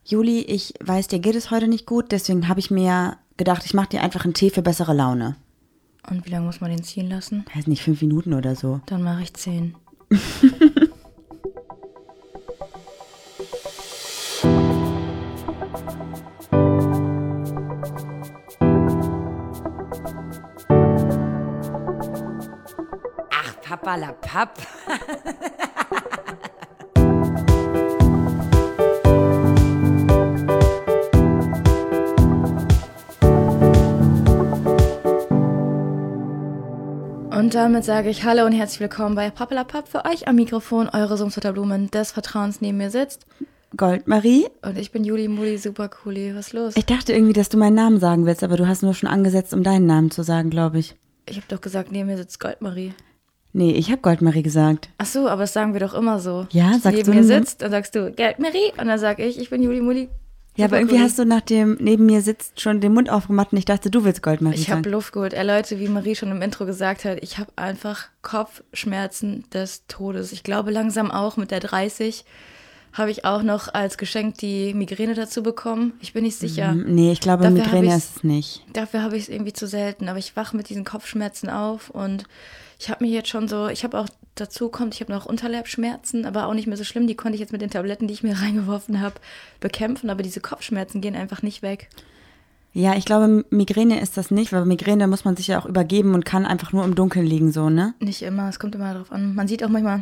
Juli, ich weiß, dir geht es heute nicht gut, deswegen habe ich mir gedacht, ich mache dir einfach einen Tee für bessere Laune. Und wie lange muss man den ziehen lassen? Weiß nicht, 5 Minuten oder so. Dann mache ich 10. Ach, Papperlapapp. Und damit sage ich Hallo und herzlich willkommen bei Papperlapapp. Für euch am Mikrofon eure Sumswetter Blumen des Vertrauens neben mir sitzt. Goldmarie? Und ich bin Juli Muli Supercooli. Was ist los? Ich dachte irgendwie, dass du meinen Namen sagen willst, aber du hast nur schon angesetzt, um deinen Namen zu sagen, glaube ich. Ich habe doch gesagt, neben mir sitzt Goldmarie. Nee, ich habe Goldmarie gesagt. Ach so, aber das sagen wir doch immer so. Ja, sagst neben du mir n- sitzt, dann sagst du Goldmarie und dann sag ich bin Juli Muli. Ja, aber irgendwie hast du nach dem neben mir sitzt schon den Mund aufgemacht und ich dachte, du willst Goldmarie Ich sagen. habe Luft geholt. Leute, wie Marie schon im Intro gesagt hat, ich habe einfach Kopfschmerzen des Todes. Ich glaube langsam auch mit der 30 habe ich auch noch als Geschenk die Migräne dazu bekommen. Ich bin nicht sicher. Nee, ich glaube, Dafür Migräne hab ich's- ist es nicht. Dafür habe ich es irgendwie zu selten. Aber ich wache mit diesen Kopfschmerzen auf und ich habe mir jetzt schon so, ich habe auch dazu kommt, ich habe noch Unterleibsschmerzen, aber auch nicht mehr so schlimm. Die konnte ich jetzt mit den Tabletten, die ich mir reingeworfen habe, bekämpfen. Aber diese Kopfschmerzen gehen einfach nicht weg. Ja, ich glaube, Migräne ist das nicht, weil Migräne muss man sich ja auch übergeben und kann einfach nur im Dunkeln liegen, so, ne? Nicht immer, es kommt immer darauf an. Man sieht auch manchmal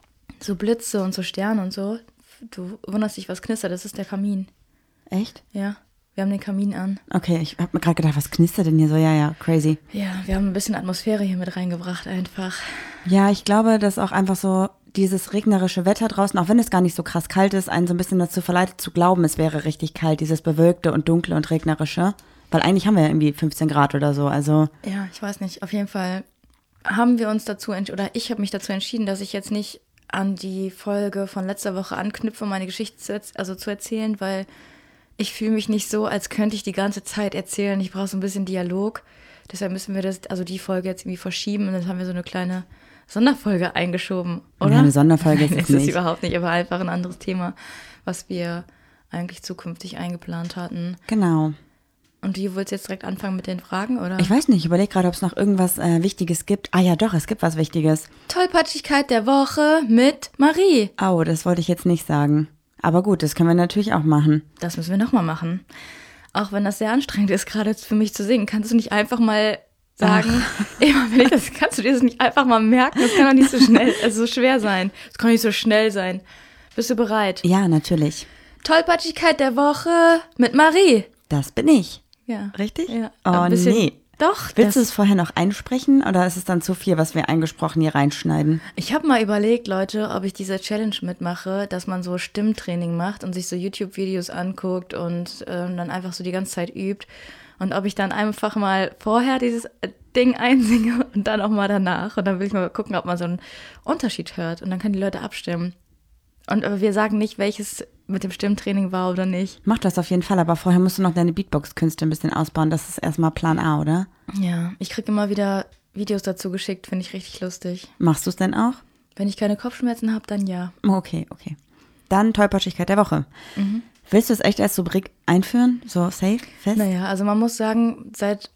so Blitze und so Sterne und so. Du wunderst dich, was knistert, das ist der Kamin. Echt? Ja, wir haben den Kamin an. Okay, ich habe mir gerade gedacht, was knistert denn hier so? Ja, crazy. Ja, wir haben ein bisschen Atmosphäre hier mit reingebracht einfach. Ja, ich glaube, dass auch einfach so dieses regnerische Wetter draußen, auch wenn es gar nicht so krass kalt ist, einen so ein bisschen dazu verleitet zu glauben, es wäre richtig kalt, dieses bewölkte und dunkle und regnerische. Weil eigentlich haben wir ja irgendwie 15 Grad oder so, also Ja, ich weiß nicht, auf jeden Fall haben wir uns dazu oder ich habe mich dazu entschieden, dass ich jetzt nicht an die Folge von letzter Woche anknüpfe, um meine Geschichte zu erzählen, weil ich fühle mich nicht so, als könnte ich die ganze Zeit erzählen. Ich brauche so ein bisschen Dialog. Deshalb müssen wir die Folge jetzt irgendwie verschieben und dann haben wir so eine kleine Sonderfolge eingeschoben, oder? Ja, eine Sonderfolge ist Nein, es ist nicht. überhaupt nicht, aber einfach ein anderes Thema, was wir eigentlich zukünftig eingeplant hatten. genau. Und du willst jetzt direkt anfangen mit den Fragen, oder? Ich weiß nicht, ich überlege gerade, ob es noch irgendwas Wichtiges gibt. Ah ja, doch, es gibt was Wichtiges. Tollpatschigkeit der Woche mit Marie. Au, das wollte ich jetzt nicht sagen. Aber gut, das können wir natürlich auch machen. Das müssen wir nochmal machen. Auch wenn das sehr anstrengend ist, gerade für mich zu singen. Kannst du nicht einfach mal sagen, immer wenn ich das, kannst du dir das nicht einfach mal merken? Das kann doch nicht so schnell, also so schwer sein. Das kann nicht so schnell sein. Bist du bereit? Ja, natürlich. Tollpatschigkeit der Woche mit Marie. Das bin ich. Ja. Richtig? Ja. Oh, Ein bisschen- nee. Doch. Willst du es vorher noch einsprechen oder ist es dann zu viel, was wir eingesprochen hier reinschneiden? Ich habe mal überlegt, Leute, ob ich diese Challenge mitmache, dass man so Stimmtraining macht und sich so YouTube-Videos anguckt und dann einfach so die ganze Zeit übt. Und ob ich dann einfach mal vorher dieses Ding einsinge und dann auch mal danach. Und dann will ich mal gucken, ob man so einen Unterschied hört. Und dann können die Leute abstimmen. Und aber wir sagen nicht, welches mit dem Stimmtraining war oder nicht. Mach das auf jeden Fall, aber vorher musst du noch deine Beatbox-Künste ein bisschen ausbauen. Das ist erstmal Plan A, oder? Ja, ich kriege immer wieder Videos dazu geschickt, finde ich richtig lustig. Machst du es denn auch? Wenn ich keine Kopfschmerzen habe, dann ja. Okay. Dann Tollpatschigkeit der Woche. Willst du es echt als Rubrik einführen? So safe, fest? Naja, also man muss sagen,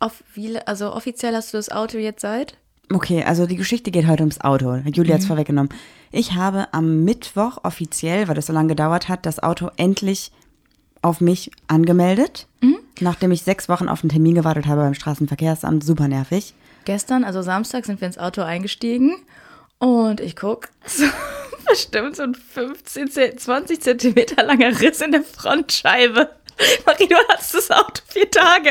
offiziell hast du das Auto jetzt seit? Okay, also die Geschichte geht heute ums Auto. Julia hat es vorweggenommen. Ich habe am Mittwoch offiziell, weil das so lange gedauert hat, das Auto endlich auf mich angemeldet. Nachdem ich 6 Wochen auf einen Termin gewartet habe beim Straßenverkehrsamt. Super nervig. Gestern, also Samstag, sind wir ins Auto eingestiegen und ich guck, so, bestimmt so ein 20 Zentimeter langer Riss in der Frontscheibe. Marie, du hattest das Auto 4 Tage.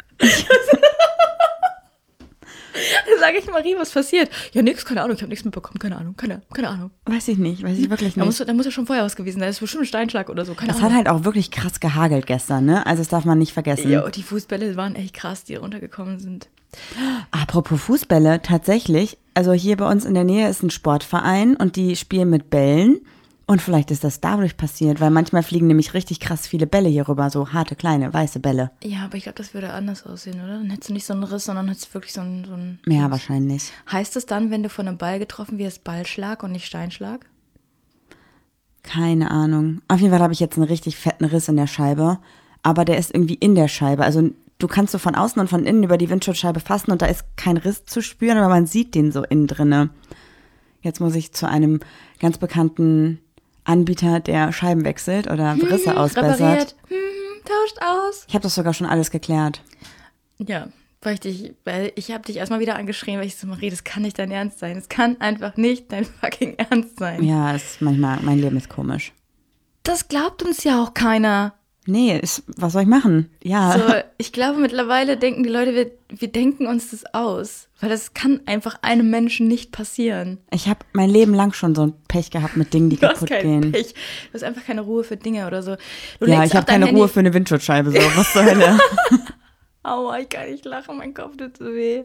Dann sage ich, Marie, was passiert? Ja, nix, keine Ahnung, ich habe nichts mitbekommen, keine Ahnung. Weiß ich wirklich Da nicht. muss ja schon vorher was gewesen sein, das ist bestimmt ein Steinschlag oder so, keine Es Ahnung. hat halt auch wirklich krass gehagelt gestern, ne? Also das darf man nicht vergessen. Ja, die Fußbälle waren echt krass, die runtergekommen sind. Apropos Fußbälle, tatsächlich, also hier bei uns in der Nähe ist ein Sportverein und die spielen mit Bällen. Und vielleicht ist das dadurch passiert, weil manchmal fliegen nämlich richtig krass viele Bälle hier rüber, so harte, kleine, weiße Bälle. Ja, aber ich glaube, das würde anders aussehen, oder? Dann hättest du nicht so einen Riss, sondern hättest wirklich so einen Ja, wahrscheinlich. Heißt es dann, wenn du von einem Ball getroffen wirst, Ballschlag und nicht Steinschlag? Keine Ahnung. Auf jeden Fall habe ich jetzt einen richtig fetten Riss in der Scheibe, aber der ist irgendwie in der Scheibe. Also du kannst so von außen und von innen über die Windschutzscheibe fassen und da ist kein Riss zu spüren, aber man sieht den so innen drinne. Jetzt muss ich zu einem ganz bekannten Anbieter, der Scheiben wechselt oder Risse ausbessert. Repariert. Tauscht aus. Ich habe das sogar schon alles geklärt. Ja, weil ich habe dich erstmal wieder angeschrien, weil ich so, Marie, das kann nicht dein Ernst sein. Es kann einfach nicht dein fucking Ernst sein. Ja, manchmal, mein Leben ist komisch. Das glaubt uns ja auch keiner. Nee, was soll ich machen? Ja. So, ich glaube, mittlerweile denken die Leute, wir denken uns das aus. Weil das kann einfach einem Menschen nicht passieren. Ich habe mein Leben lang schon so ein Pech gehabt mit Dingen, die kaputt gehen. Pech. Du hast einfach keine Ruhe für Dinge oder so. Ja, ich habe keine Ruhe für eine Windschutzscheibe. So, was zur Hölle? Aua, ich kann nicht lachen, mein Kopf tut so weh.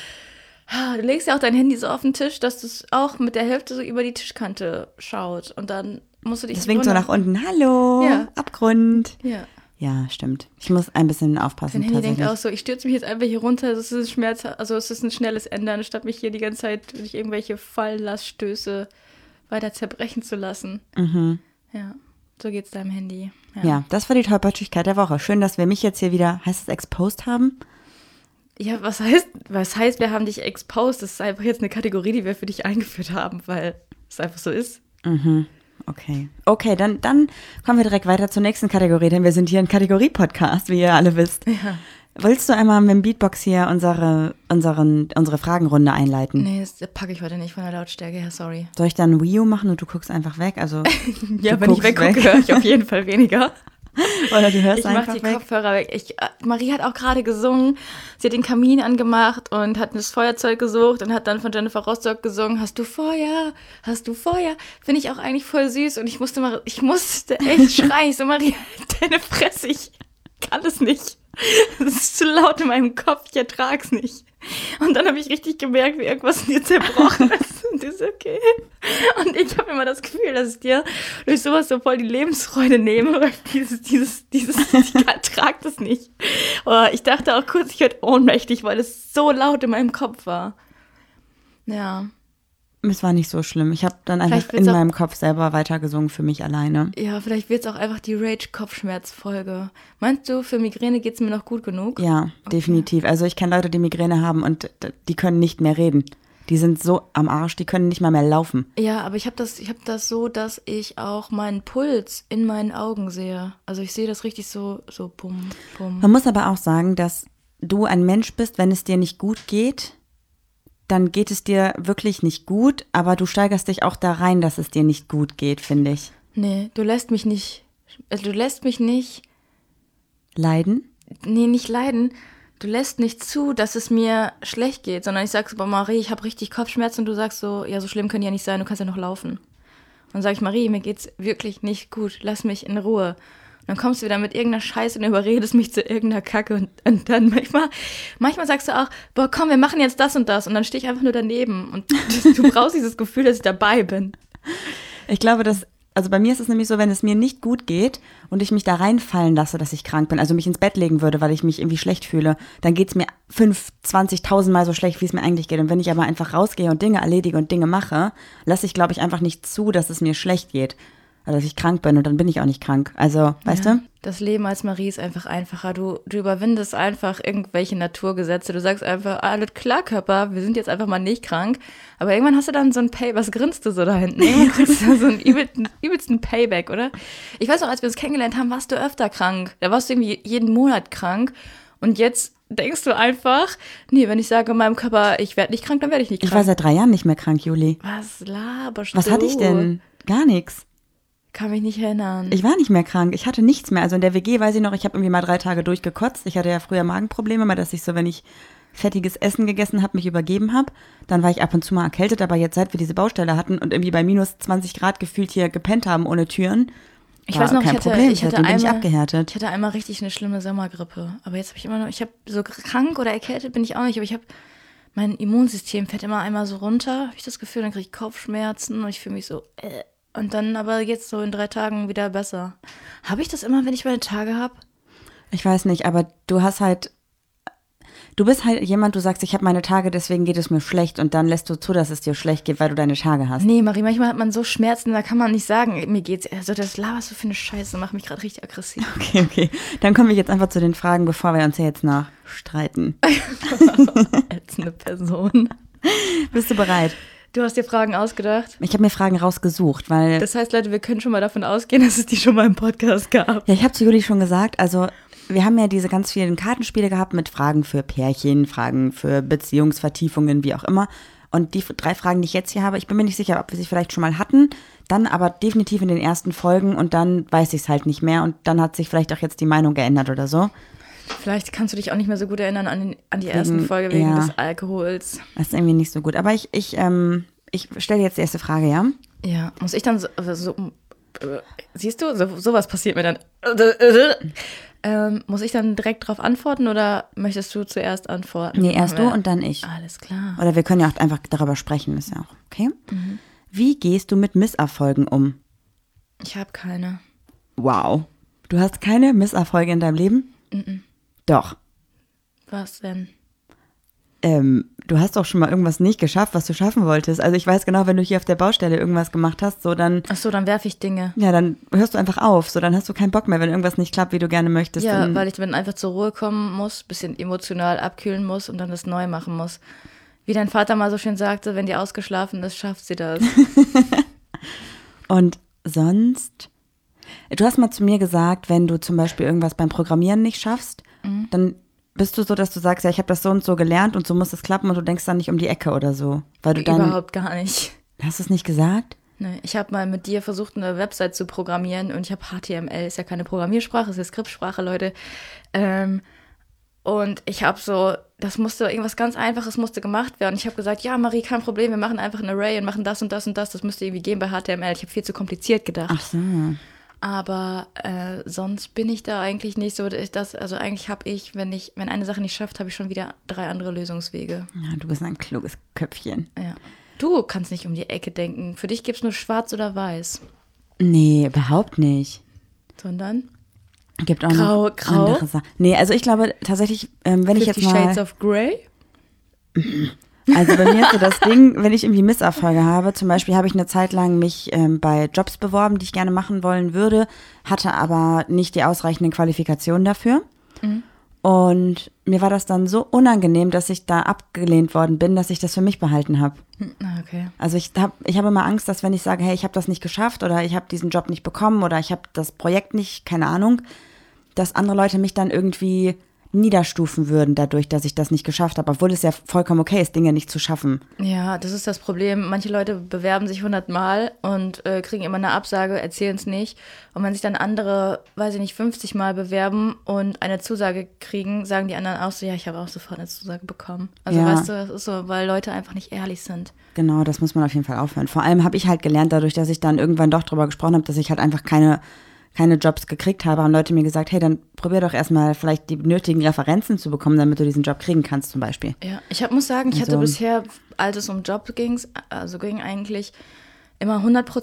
Du legst ja auch dein Handy so auf den Tisch, dass es auch mit der Hälfte so über die Tischkante schaut. Und dann musst du dich das winkt so nach unten. Hallo, ja. Abgrund. Ja. Ja, stimmt. Ich muss ein bisschen aufpassen. Dein Handy denkt auch so, ich stürze mich jetzt einfach hier runter, das ist Schmerz, also es ist ein schnelles Ende, anstatt mich hier die ganze Zeit durch irgendwelche Fallenlaststöße weiter zerbrechen zu lassen. Mhm. Ja, so geht's deinem Handy. Ja, das war die Tollpatschigkeit der Woche. Schön, dass wir mich jetzt hier wieder, heißt es exposed haben? Ja, was heißt, wir haben dich exposed? Das ist einfach jetzt eine Kategorie, die wir für dich eingeführt haben, weil es einfach so ist. Mhm. Okay, dann kommen wir direkt weiter zur nächsten Kategorie, denn wir sind hier ein Kategorie-Podcast, wie ihr alle wisst. Ja. Willst du einmal mit dem Beatbox hier unsere Fragenrunde einleiten? Nee, das packe ich heute nicht von der Lautstärke her, sorry. Soll ich dann Wii U machen und du guckst einfach weg? Also ja, wenn ich weggucke, höre ich auf jeden Fall weniger. Oder du hörst einfach weg. Ich mache die Kopfhörer weg. Marie hat auch gerade gesungen. Sie hat den Kamin angemacht und hat das Feuerzeug gesucht und hat dann von Jennifer Rostock gesungen, hast du Feuer? Hast du Feuer? Finde ich auch eigentlich voll süß. Und ich musste echt schreien. So, Marie, deine Fresse, ich kann es nicht. Das ist zu laut in meinem Kopf, ich ertrag's nicht. Und dann habe ich richtig gemerkt, wie irgendwas in dir zerbrochen ist. Und das ist okay. Und ich habe immer das Gefühl, dass ich dir durch sowas so voll die Lebensfreude nehme. Weil ich ertrag das nicht. Aber ich dachte auch kurz, ich werde ohnmächtig, weil es so laut in meinem Kopf war. Ja. Es war nicht so schlimm. Ich habe dann einfach in meinem Kopf selber weitergesungen für mich alleine. Ja, vielleicht wird es auch einfach die Rage-Kopfschmerz-Folge. Meinst du, für Migräne geht es mir noch gut genug? Ja, okay. Definitiv. Also ich kenne Leute, die Migräne haben und die können nicht mehr reden. Die sind so am Arsch, die können nicht mal mehr laufen. Ja, aber ich hab das so, dass ich auch meinen Puls in meinen Augen sehe. Also ich sehe das richtig so bum, bum. Man muss aber auch sagen, dass du ein Mensch bist, wenn es dir nicht gut geht, dann geht es dir wirklich nicht gut, aber du steigerst dich auch da rein, dass es dir nicht gut geht, finde ich. Nee, du lässt mich nicht leiden? Nee, nicht leiden. Du lässt nicht zu, dass es mir schlecht geht, sondern ich sag so, Marie, ich habe richtig Kopfschmerzen und du sagst so, ja, so schlimm können die ja nicht sein, du kannst ja noch laufen. Und dann sag ich, Marie, mir geht's wirklich nicht gut, lass mich in Ruhe. Dann kommst du wieder mit irgendeiner Scheiße und überredest mich zu irgendeiner Kacke und dann manchmal sagst du auch, boah, komm, wir machen jetzt das und dann stehe ich einfach nur daneben und du brauchst dieses Gefühl, dass ich dabei bin. Ich glaube, also bei mir ist es nämlich so, wenn es mir nicht gut geht und ich mich da reinfallen lasse, dass ich krank bin, also mich ins Bett legen würde, weil ich mich irgendwie schlecht fühle, dann geht es mir 20.000 Mal so schlecht, wie es mir eigentlich geht. Und wenn ich aber einfach rausgehe und Dinge erledige und Dinge mache, lasse ich, glaube ich, einfach nicht zu, dass es mir schlecht geht. Dass ich krank bin und dann bin ich auch nicht krank. Also, weißt du? Das Leben als Marie ist einfach einfacher. Du überwindest einfach irgendwelche Naturgesetze. Du sagst einfach, alles klar, Körper, wir sind jetzt einfach mal nicht krank. Aber irgendwann hast du dann so ein was grinst du so da hinten? Irgendwann kriegst du so einen übelsten Payback, oder? Ich weiß noch, als wir uns kennengelernt haben, warst du öfter krank. Da warst du irgendwie jeden Monat krank. Und jetzt denkst du einfach, nee, wenn ich sage meinem Körper, ich werde nicht krank, dann werde ich nicht krank. Ich war seit 3 Jahren nicht mehr krank, Juli. Was laberst du? Was hatte ich denn? Gar nichts. Kann mich nicht erinnern. Ich war nicht mehr krank. Ich hatte nichts mehr. Also in der WG weiß ich noch, ich habe irgendwie mal 3 Tage durchgekotzt. Ich hatte ja früher Magenprobleme, mal dass ich so, wenn ich fettiges Essen gegessen habe, mich übergeben habe. Dann war ich ab und zu mal erkältet, aber jetzt seit wir diese Baustelle hatten und irgendwie bei minus 20 Grad gefühlt hier gepennt haben ohne Türen. Ich weiß noch, ich hatte einmal richtig eine schlimme Sommergrippe. Aber jetzt ich habe so krank oder erkältet bin ich auch nicht, aber mein Immunsystem fährt immer einmal so runter, habe ich das Gefühl, dann kriege ich Kopfschmerzen und ich fühle mich so und dann aber jetzt so in 3 Tagen wieder besser. Habe ich das immer, wenn ich meine Tage habe? Ich weiß nicht, aber du hast halt, Du bist halt jemand, du sagst, ich habe meine Tage, deswegen geht es mir schlecht und dann lässt du zu, dass es dir schlecht geht, weil du deine Tage hast. Nee, Marie, manchmal hat man so Schmerzen, da kann man nicht sagen, mir geht's. Also das laberst du für eine Scheiße, macht mich gerade richtig aggressiv. Okay. Dann kommen wir jetzt einfach zu den Fragen, bevor wir uns hier jetzt noch streiten. Als eine Person. Bist du bereit? Du hast dir Fragen ausgedacht? Ich habe mir Fragen rausgesucht, weil... Das heißt, Leute, wir können schon mal davon ausgehen, dass es die schon mal im Podcast gab. Ja, ich habe zu Juli schon gesagt, also wir haben ja diese ganz vielen Kartenspiele gehabt mit Fragen für Pärchen, Fragen für Beziehungsvertiefungen, wie auch immer. Und die 3 Fragen, die ich jetzt hier habe, ich bin mir nicht sicher, ob wir sie vielleicht schon mal hatten, dann aber definitiv in den ersten Folgen und dann weiß ich es halt nicht mehr und dann hat sich vielleicht auch jetzt die Meinung geändert oder so. Vielleicht kannst du dich auch nicht mehr so gut erinnern an die ersten Folge wegen des Alkohols. Das ist irgendwie nicht so gut. Aber ich stelle jetzt die erste Frage, ja? Ja, muss ich dann siehst du, sowas passiert mir dann. Muss ich dann direkt drauf antworten oder möchtest du zuerst antworten? Nee, erst du und dann ich. Alles klar. Oder wir können ja auch einfach darüber sprechen, ist ja auch okay. Mhm. Wie gehst du mit Misserfolgen um? Ich habe keine. Wow. Du hast keine Misserfolge in deinem Leben? Mhm. Doch. Was denn? Du hast doch schon mal irgendwas nicht geschafft, was du schaffen wolltest. Also ich weiß genau, wenn du hier auf der Baustelle irgendwas gemacht hast, so dann... Ach so, dann werfe ich Dinge. Ja, dann hörst du einfach auf. So, dann hast du keinen Bock mehr, wenn irgendwas nicht klappt, wie du gerne möchtest. Ja, weil ich dann einfach zur Ruhe kommen muss, bisschen emotional abkühlen muss und dann das neu machen muss. Wie dein Vater mal so schön sagte, wenn die ausgeschlafen ist, schafft sie das. Und sonst... Du hast mal zu mir gesagt, wenn du zum Beispiel irgendwas beim Programmieren nicht schaffst, dann... Bist du so, dass du sagst, ja, ich habe das so und so gelernt und so muss es klappen und du denkst dann nicht um die Ecke oder so? Weil du dann... Überhaupt gar nicht. Hast du es nicht gesagt? Nee, ich habe mal mit dir versucht, eine Website zu programmieren und ich habe HTML, ist ja keine Programmiersprache, ist ja Skriptsprache, Leute. Und ich habe so, irgendwas ganz Einfaches musste gemacht werden. Und ich habe gesagt, ja, Marie, kein Problem, wir machen einfach ein Array und machen das und das und das. Das müsste irgendwie gehen bei HTML. Ich habe viel zu kompliziert gedacht. Ach so. Aber sonst bin ich da eigentlich nicht so, also eigentlich habe ich, wenn eine Sache nicht schafft, habe ich schon wieder 3 andere Lösungswege. Ja, du bist ein kluges Köpfchen. Ja. Du kannst nicht um die Ecke denken. Für dich gibt es nur schwarz oder weiß. Nee, überhaupt nicht. Sondern? Gibt auch noch Grau? andere Sachen. Nee, also ich glaube tatsächlich, wenn ich jetzt mal... 50 Shades of Grey? Also bei mir ist so das Ding, wenn ich irgendwie Misserfolge habe, zum Beispiel habe ich eine Zeit lang mich bei Jobs beworben, die ich gerne machen wollen würde, hatte aber nicht die ausreichenden Qualifikationen dafür. Mhm. Und mir war das dann so unangenehm, dass ich da abgelehnt worden bin, dass ich das für mich behalten habe. Okay. Also ich habe immer Angst, dass wenn ich sage, hey, ich habe das nicht geschafft oder ich habe diesen Job nicht bekommen oder ich habe das Projekt nicht, keine Ahnung, dass andere Leute mich dann irgendwie niederstufen würden dadurch, dass ich das nicht geschafft habe, obwohl es ja vollkommen okay ist, Dinge nicht zu schaffen. Ja, das ist das Problem. Manche Leute bewerben sich 100 Mal und kriegen immer eine Absage, erzählen es nicht. Und wenn sich dann andere, weiß ich nicht, 50 Mal bewerben und eine Zusage kriegen, sagen die anderen auch so, ja, ich habe auch sofort eine Zusage bekommen. Also ja. Weißt du, das ist so, weil Leute einfach nicht ehrlich sind. Genau, das muss man auf jeden Fall aufhören. Vor allem habe ich halt gelernt, dadurch, dass ich dann irgendwann doch drüber gesprochen habe, dass ich halt einfach keine Jobs gekriegt habe, haben Leute mir gesagt, hey, dann probier doch erstmal vielleicht die nötigen Referenzen zu bekommen, damit du diesen Job kriegen kannst zum Beispiel. Ja, muss sagen, ich hatte bisher, als es um Job ging eigentlich immer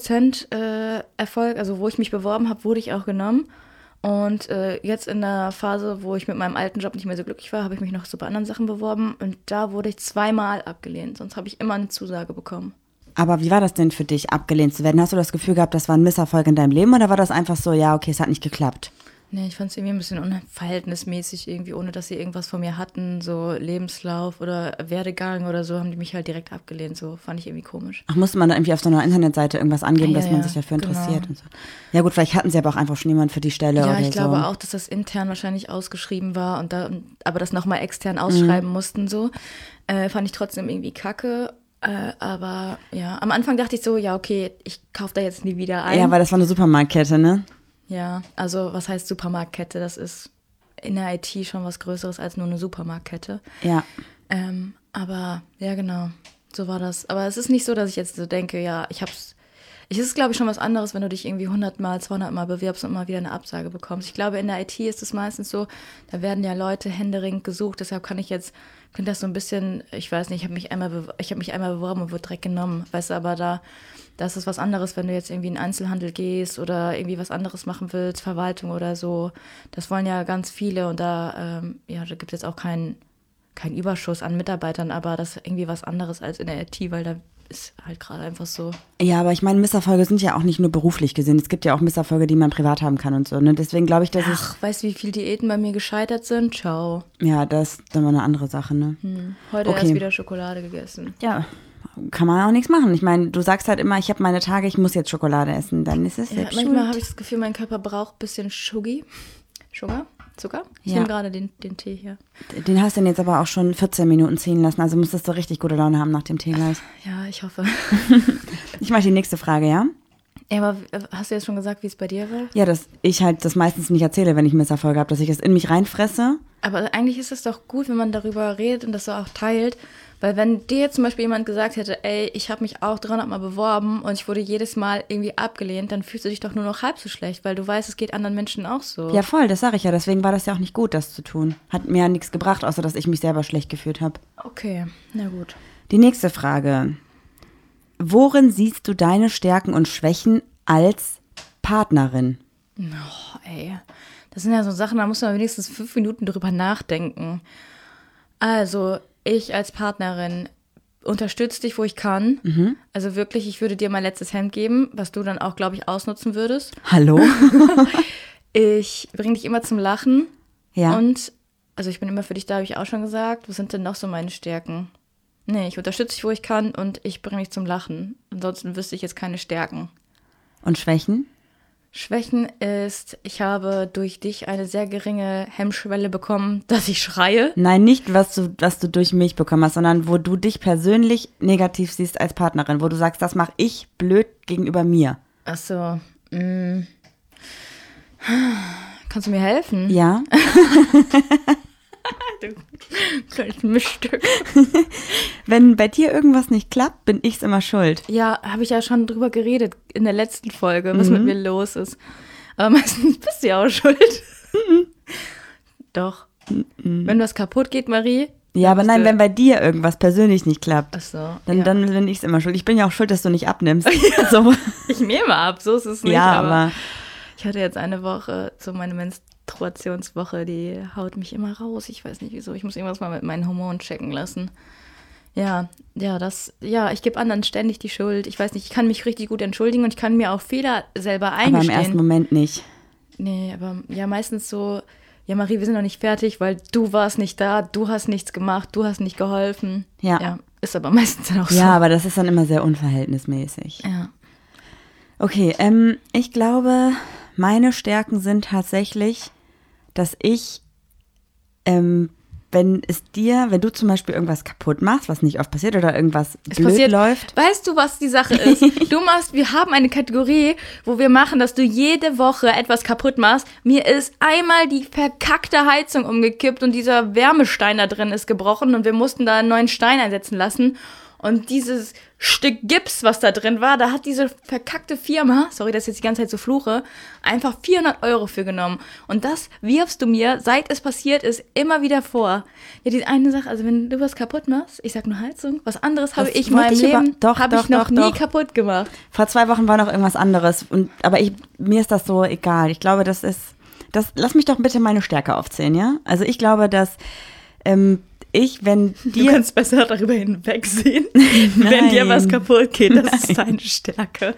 100% Erfolg. Also wo ich mich beworben habe, wurde ich auch genommen. Und jetzt in der Phase, wo ich mit meinem alten Job nicht mehr so glücklich war, habe ich mich noch so bei anderen Sachen beworben. Und da wurde ich 2-mal abgelehnt, sonst habe ich immer eine Zusage bekommen. Aber wie war das denn für dich, abgelehnt zu werden? Hast du das Gefühl gehabt, das war ein Misserfolg in deinem Leben oder war das einfach so, ja, okay, es hat nicht geklappt? Nee, ich fand es irgendwie ein bisschen unverhältnismäßig, irgendwie, ohne dass sie irgendwas von mir hatten, so Lebenslauf oder Werdegang oder so, haben die mich halt direkt abgelehnt, so fand ich irgendwie komisch. Ach, musste man da irgendwie auf so einer Internetseite irgendwas angeben, dass man sich dafür interessiert genau. Und so? Ja gut, vielleicht hatten sie aber auch einfach schon jemanden für die Stelle oder so. Ja, ich glaube auch, dass das intern wahrscheinlich ausgeschrieben war aber das nochmal extern ausschreiben mussten, so. Fand ich trotzdem irgendwie kacke. Aber ja, am Anfang dachte ich so, ja, okay, ich kaufe da jetzt nie wieder ein. Ja, weil das war eine Supermarktkette, ne? Ja, also was heißt Supermarktkette? Das ist in der IT schon was Größeres als nur eine Supermarktkette. Ja. Aber ja, genau, so war das. Aber es ist nicht so, dass ich jetzt so denke, ja, es ist, glaube ich, schon was anderes, wenn du dich irgendwie 100 Mal, 200 Mal bewirbst und mal wieder eine Absage bekommst. Ich glaube, in der IT ist es meistens so, da werden ja Leute händeringend gesucht, deshalb könnte das so ein bisschen, ich weiß nicht, ich habe mich einmal beworben und wurde direkt genommen, weißt du, aber da ist es was anderes, wenn du jetzt irgendwie in den Einzelhandel gehst oder irgendwie was anderes machen willst, Verwaltung oder so. Das wollen ja ganz viele und da gibt es jetzt auch keinen kein Überschuss an Mitarbeitern, aber das ist irgendwie was anderes als in der IT, weil da ist halt gerade einfach so. Ja, aber ich meine, Misserfolge sind ja auch nicht nur beruflich gesehen. Es gibt ja auch Misserfolge, die man privat haben kann und so. Ne? Deswegen glaube ich, dass Ach, weißt du, wie viele Diäten bei mir gescheitert sind? Ciao. Ja, das ist dann mal eine andere Sache, ne? Heute erst wieder Schokolade gegessen. Ja, kann man auch nichts machen. Ich meine, du sagst halt immer, ich habe meine Tage, ich muss jetzt Schokolade essen. Dann ist es selbst schuld. Manchmal habe ich das Gefühl, mein Körper braucht ein bisschen Sugar? Zucker? Ich nehme gerade den Tee hier. Den hast du denn jetzt aber auch schon 14 Minuten ziehen lassen. Also müsstest du richtig gute Laune haben nach dem Tee gleich. Ja, ich hoffe. Ich mache die nächste Frage, ja? Ja, aber hast du jetzt schon gesagt, wie es bei dir war? Ja, dass ich halt das meistens nicht erzähle, wenn ich Misserfolge habe, dass ich es in mich reinfresse. Aber eigentlich ist es doch gut, wenn man darüber redet und das so auch teilt. Weil wenn dir jetzt zum Beispiel jemand gesagt hätte, ey, ich habe mich auch 300 Mal beworben und ich wurde jedes Mal irgendwie abgelehnt, dann fühlst du dich doch nur noch halb so schlecht, weil du weißt, es geht anderen Menschen auch so. Ja, voll, das sage ich ja. Deswegen war das ja auch nicht gut, das zu tun. Hat mir ja nichts gebracht, außer dass ich mich selber schlecht gefühlt habe. Okay, na gut. Die nächste Frage. Worin siehst du deine Stärken und Schwächen als Partnerin? Oh, ey. Das sind ja so Sachen, da muss man wenigstens 5 Minuten drüber nachdenken. Also, ich als Partnerin unterstütze dich, wo ich kann. Also wirklich, ich würde dir mein letztes Hemd geben, was du dann auch, glaube ich, ausnutzen würdest. Hallo? Ich bringe dich immer zum Lachen. Ja. Und, also ich bin immer für dich da, habe ich auch schon gesagt. Was sind denn noch so meine Stärken? Nee, ich unterstütze dich, wo ich kann und ich bringe dich zum Lachen. Ansonsten wüsste ich jetzt keine Stärken. Und Schwächen? Schwächen ist, ich habe durch dich eine sehr geringe Hemmschwelle bekommen, dass ich schreie. Nein, nicht, was du durch mich bekommen hast, sondern wo du dich persönlich negativ siehst als Partnerin, wo du sagst, das mache ich blöd gegenüber mir. Ach so. Kannst du mir helfen? Ja. Du kleines Miststück. Wenn bei dir irgendwas nicht klappt, bin ich's immer schuld. Ja, habe ich ja schon drüber geredet in der letzten Folge, was mit mir los ist. Aber meistens bist du ja auch schuld. Doch. Wenn was kaputt geht, Marie. Ja, aber nein, wenn bei dir irgendwas persönlich nicht klappt, Ach so, dann bin ich's immer schuld. Ich bin ja auch schuld, dass du nicht abnimmst. So. Ich nehme ab, so ist es nicht. Ja, aber ich hatte jetzt eine Woche, so meine Menstruationswoche, die haut mich immer raus. Ich weiß nicht wieso. Ich muss irgendwas mal mit meinen Hormonen checken lassen. Ich gebe anderen ständig die Schuld. Ich weiß nicht, ich kann mich richtig gut entschuldigen und ich kann mir auch Fehler selber eingestehen. Aber im ersten Moment nicht. Nee, aber ja, meistens so, ja Marie, wir sind noch nicht fertig, weil du warst nicht da, du hast nichts gemacht, du hast nicht geholfen. Ja. Ist aber meistens dann auch so. Ja, aber das ist dann immer sehr unverhältnismäßig. Ja. Okay, ich glaube, meine Stärken sind tatsächlich, dass ich, wenn du zum Beispiel irgendwas kaputt machst, was nicht oft passiert oder irgendwas blöd läuft. Weißt du, was die Sache ist? Wir haben eine Kategorie, wo wir machen, dass du jede Woche etwas kaputt machst. Mir ist einmal die verkackte Heizung umgekippt und dieser Wärmestein da drin ist gebrochen und wir mussten da einen neuen Stein einsetzen lassen. Und dieses Stück Gips, was da drin war, da hat diese verkackte Firma, sorry, dass ich jetzt die ganze Zeit so fluche, einfach 400 € für genommen. Und das wirfst du mir, seit es passiert ist, immer wieder vor. Ja, diese eine Sache, also wenn du was kaputt machst, ich sag nur Heizung, was anderes habe ich in meinem Leben noch nie kaputt gemacht. Vor 2 Wochen war noch irgendwas anderes. Aber mir ist das so egal. Ich glaube, lass mich doch bitte meine Stärke aufzählen, ja? Also ich glaube, dass du kannst besser darüber hinwegsehen, wenn dir was kaputt geht, das ist deine Stärke.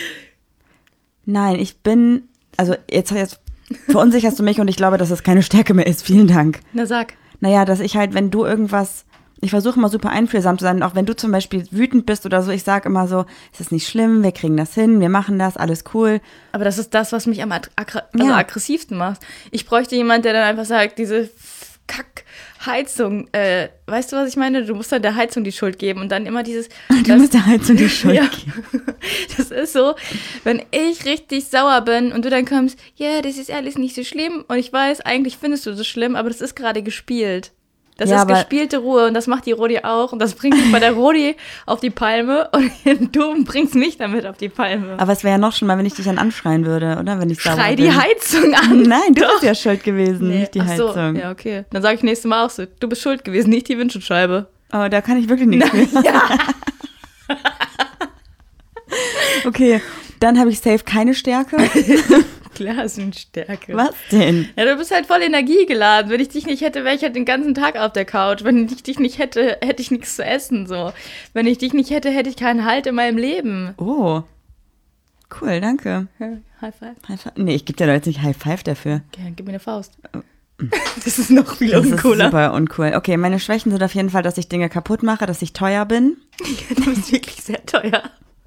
Nein, also jetzt verunsicherst du mich und ich glaube, dass es keine Stärke mehr ist. Vielen Dank. Na sag. Naja, dass ich halt, wenn du irgendwas, ich versuche immer super einfühlsam zu sein, auch wenn du zum Beispiel wütend bist oder so, ich sage immer so, es ist nicht schlimm, wir kriegen das hin, wir machen das, alles cool. Aber das ist das, was mich am aggressivsten macht. Ich bräuchte jemanden, der dann einfach sagt, diese Kack-Heizung, weißt du, was ich meine? Du musst dann der Heizung die Schuld geben und dann immer dieses... Du musst der Heizung die Schuld geben. Das ist so, wenn ich richtig sauer bin und du dann kommst, ja, das ist alles nicht so schlimm und ich weiß, eigentlich findest du das schlimm, aber das ist gerade gespielt. Das ist gespielte Ruhe und das macht die Rodi auch und das bringt mich bei der Rodi auf die Palme und du bringst mich damit auf die Palme. Aber es wäre ja noch schlimmer, wenn ich dich dann anschreien würde, oder? Wenn ich sauer bin. Schrei die Heizung an. Nein, du bist ja schuld gewesen, nicht die Heizung. So. Ja, okay. Dann sage ich nächstes Mal auch so, du bist schuld gewesen, nicht die Windschutzscheibe. Oh, da kann ich wirklich nichts mehr. Ja. Okay, dann habe ich safe keine Stärke. Blasenstärke. Was denn? Ja, du bist halt voll energiegeladen. Wenn ich dich nicht hätte, wäre ich halt den ganzen Tag auf der Couch. Wenn ich dich nicht hätte, hätte ich nichts zu essen. So. Wenn ich dich nicht hätte, hätte ich keinen Halt in meinem Leben. Oh, cool, danke. Ja, High Five. High Five? Nee, ich gebe dir doch jetzt nicht High Five dafür. Okay, gib mir eine Faust. Das ist noch viel Das ist uncooler. super uncool. Okay, meine Schwächen sind auf jeden Fall, dass ich Dinge kaputt mache, dass ich teuer bin. Du bist wirklich sehr teuer.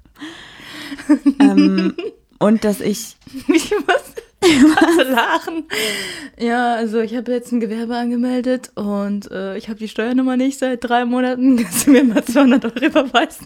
Und dass ich... Ich muss lachen. Ja, also ich habe jetzt ein Gewerbe angemeldet und ich habe die Steuernummer nicht seit 3 Monaten. Kannst du mir mal 200 € überweisen?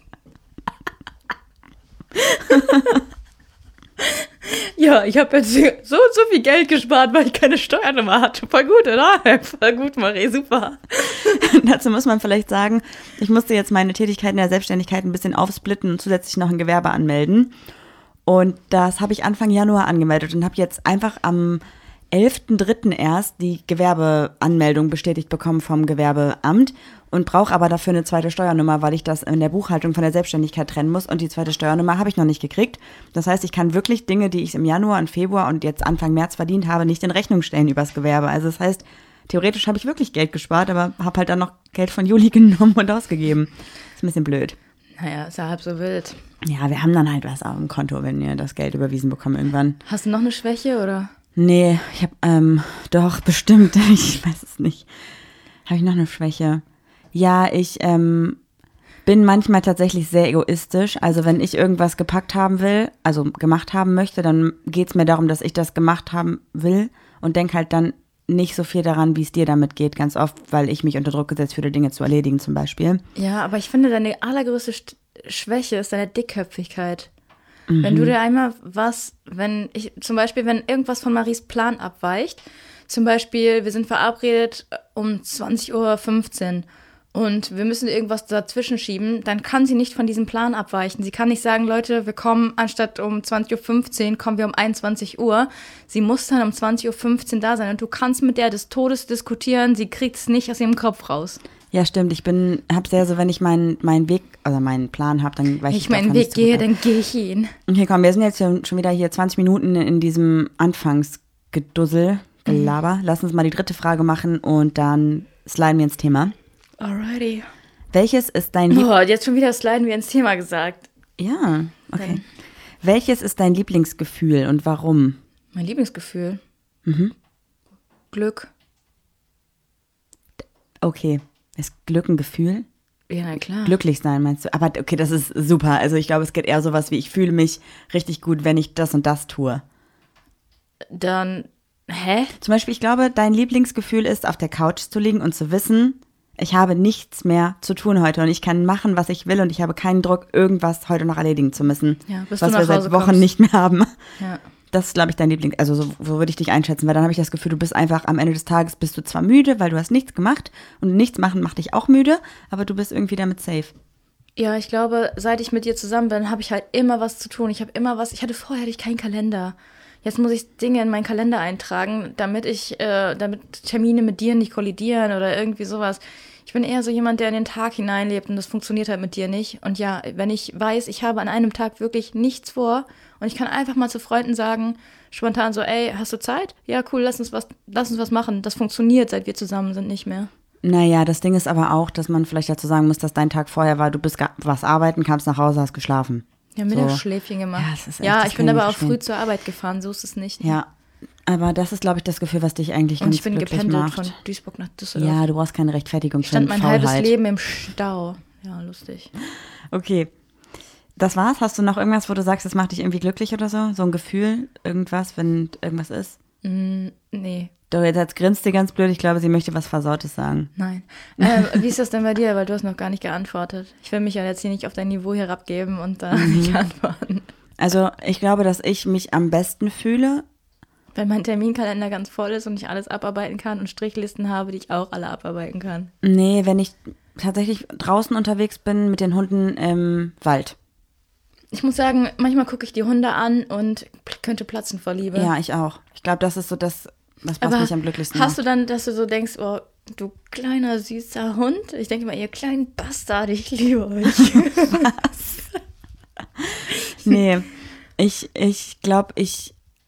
Ja, ich habe jetzt so und so viel Geld gespart, weil ich keine Steuernummer hatte. Voll gut, oder? Voll gut, Marie, super. Dazu muss man vielleicht sagen, ich musste jetzt meine Tätigkeiten der Selbstständigkeit ein bisschen aufsplitten und zusätzlich noch ein Gewerbe anmelden. Und das habe ich Anfang Januar angemeldet und habe jetzt einfach am 11.03. erst die Gewerbeanmeldung bestätigt bekommen vom Gewerbeamt und brauche aber dafür eine zweite Steuernummer, weil ich das in der Buchhaltung von der Selbstständigkeit trennen muss und die zweite Steuernummer habe ich noch nicht gekriegt. Das heißt, ich kann wirklich Dinge, die ich im Januar und Februar und jetzt Anfang März verdient habe, nicht in Rechnung stellen übers Gewerbe. Also das heißt, theoretisch habe ich wirklich Geld gespart, aber habe halt dann noch Geld von Juli genommen und ausgegeben. Ist ein bisschen blöd. Naja, ist ja halb so wild. Ja, wir haben dann halt was auf dem Konto, wenn wir das Geld überwiesen bekommen irgendwann. Hast du noch eine Schwäche, oder? Nee, ich habe, doch, bestimmt, ich weiß es nicht. Habe ich noch eine Schwäche? Ja, ich bin manchmal tatsächlich sehr egoistisch. Also wenn ich irgendwas gepackt haben will, also gemacht haben möchte, dann geht es mir darum, dass ich das gemacht haben will und denke halt dann nicht so viel daran, wie es dir damit geht, ganz oft, weil ich mich unter Druck gesetzt fühle, Dinge zu erledigen zum Beispiel. Ja, aber ich finde, deine allergrößte Schwäche ist deine Dickköpfigkeit. Wenn du dir einmal wenn irgendwas von Maries Plan abweicht, zum Beispiel, wir sind verabredet um 20:15 Uhr und wir müssen irgendwas dazwischen schieben, dann kann sie nicht von diesem Plan abweichen. Sie kann nicht sagen, Leute, wir kommen anstatt um 20:15 Uhr, kommen wir um 21 Uhr. Sie muss dann um 20:15 Uhr da sein und du kannst mit der des Todes diskutieren, sie kriegt es nicht aus ihrem Kopf raus. Ja, stimmt. Ich habe sehr so, wenn ich meinen Weg, also meinen Plan habe, dann weiche ich meinen Weg gehe, dann gehe ich ihn. Okay, komm, wir sind jetzt schon wieder hier 20 Minuten in diesem Anfangsgedussel, Gelaber. Lass uns mal die 3. Frage machen und dann sliden wir ins Thema. Alrighty. Welches ist dein jetzt schon wieder sliden wir ins Thema gesagt. Ja, okay. Welches ist dein Lieblingsgefühl und warum? Mein Lieblingsgefühl? Glück. Okay. Ist Glück ein Gefühl? Ja, na klar. Glücklich sein, meinst du? Aber okay, das ist super. Also ich glaube, es geht eher sowas wie, ich fühle mich richtig gut, wenn ich das und das tue. Dann, Zum Beispiel, ich glaube, dein Lieblingsgefühl ist, auf der Couch zu liegen und zu wissen, ich habe nichts mehr zu tun heute und ich kann machen, was ich will und ich habe keinen Druck, irgendwas heute noch erledigen zu müssen, Ja, bis was du wir nach Hause seit Wochen kommst. nicht mehr haben. Ja. Das ist, glaube ich, dein Liebling. Also so würde ich dich einschätzen, weil dann habe ich das Gefühl, du bist einfach am Ende des Tages bist du zwar müde, weil du hast nichts gemacht und nichts machen macht dich auch müde, aber du bist irgendwie damit safe. Ja, ich glaube, seit ich mit dir zusammen bin, habe ich halt immer was zu tun. Vorher hatte ich keinen Kalender. Jetzt muss ich Dinge in meinen Kalender eintragen, damit Termine mit dir nicht kollidieren oder irgendwie sowas. Ich bin eher so jemand, der in den Tag hineinlebt und das funktioniert halt mit dir nicht. Und ja, wenn ich weiß, ich habe an einem Tag wirklich nichts vor und ich kann einfach mal zu Freunden sagen, spontan so, ey, hast du Zeit? Ja, cool, lass uns was machen. Das funktioniert, seit wir zusammen sind, nicht mehr. Naja, das Ding ist aber auch, dass man vielleicht dazu sagen muss, dass dein Tag vorher war, du bist was arbeiten, kamst nach Hause, hast geschlafen. Ja, Mittagsschläfchen gemacht. Ja, das ist echt, ja, das ich kann bin ich aber auch nicht verstehen. früh zur Arbeit gefahren, so ist es nicht. Ja, aber das ist, glaube ich, das Gefühl, was dich eigentlich Und ganz ich bin glücklich gependelt macht. von Duisburg nach Düsseldorf. Ja, du brauchst keine Rechtfertigung Ich für stand mein Faulheit. halbes Leben im Stau. Ja, lustig. Okay, das war's. Hast du noch irgendwas, wo du sagst, das macht dich irgendwie glücklich oder so? So ein Gefühl, irgendwas, wenn irgendwas ist? Nee, Doch, jetzt grinst sie ganz blöd. Ich glaube, sie möchte was Versautes sagen. nein. Wie ist das denn bei dir? Weil du hast noch gar nicht geantwortet. Ich will mich ja jetzt hier nicht auf dein Niveau herabgeben und dann nicht antworten. Also, ich glaube, dass ich mich am besten fühle. Wenn mein Terminkalender ganz voll ist und ich alles abarbeiten kann und Strichlisten habe, die ich auch alle abarbeiten kann. Nee, wenn ich tatsächlich draußen unterwegs bin mit den Hunden im Wald. Ich muss sagen, manchmal gucke ich die Hunde an und könnte platzen vor Liebe. Ja, ich auch. Ich glaube, das ist so das, was Aber mich am glücklichsten hast macht. du dann, dass du so denkst, oh, du kleiner, süßer Hund? Ich denke mal, ihr kleinen Bastard, ich liebe euch. Nee, ich glaube,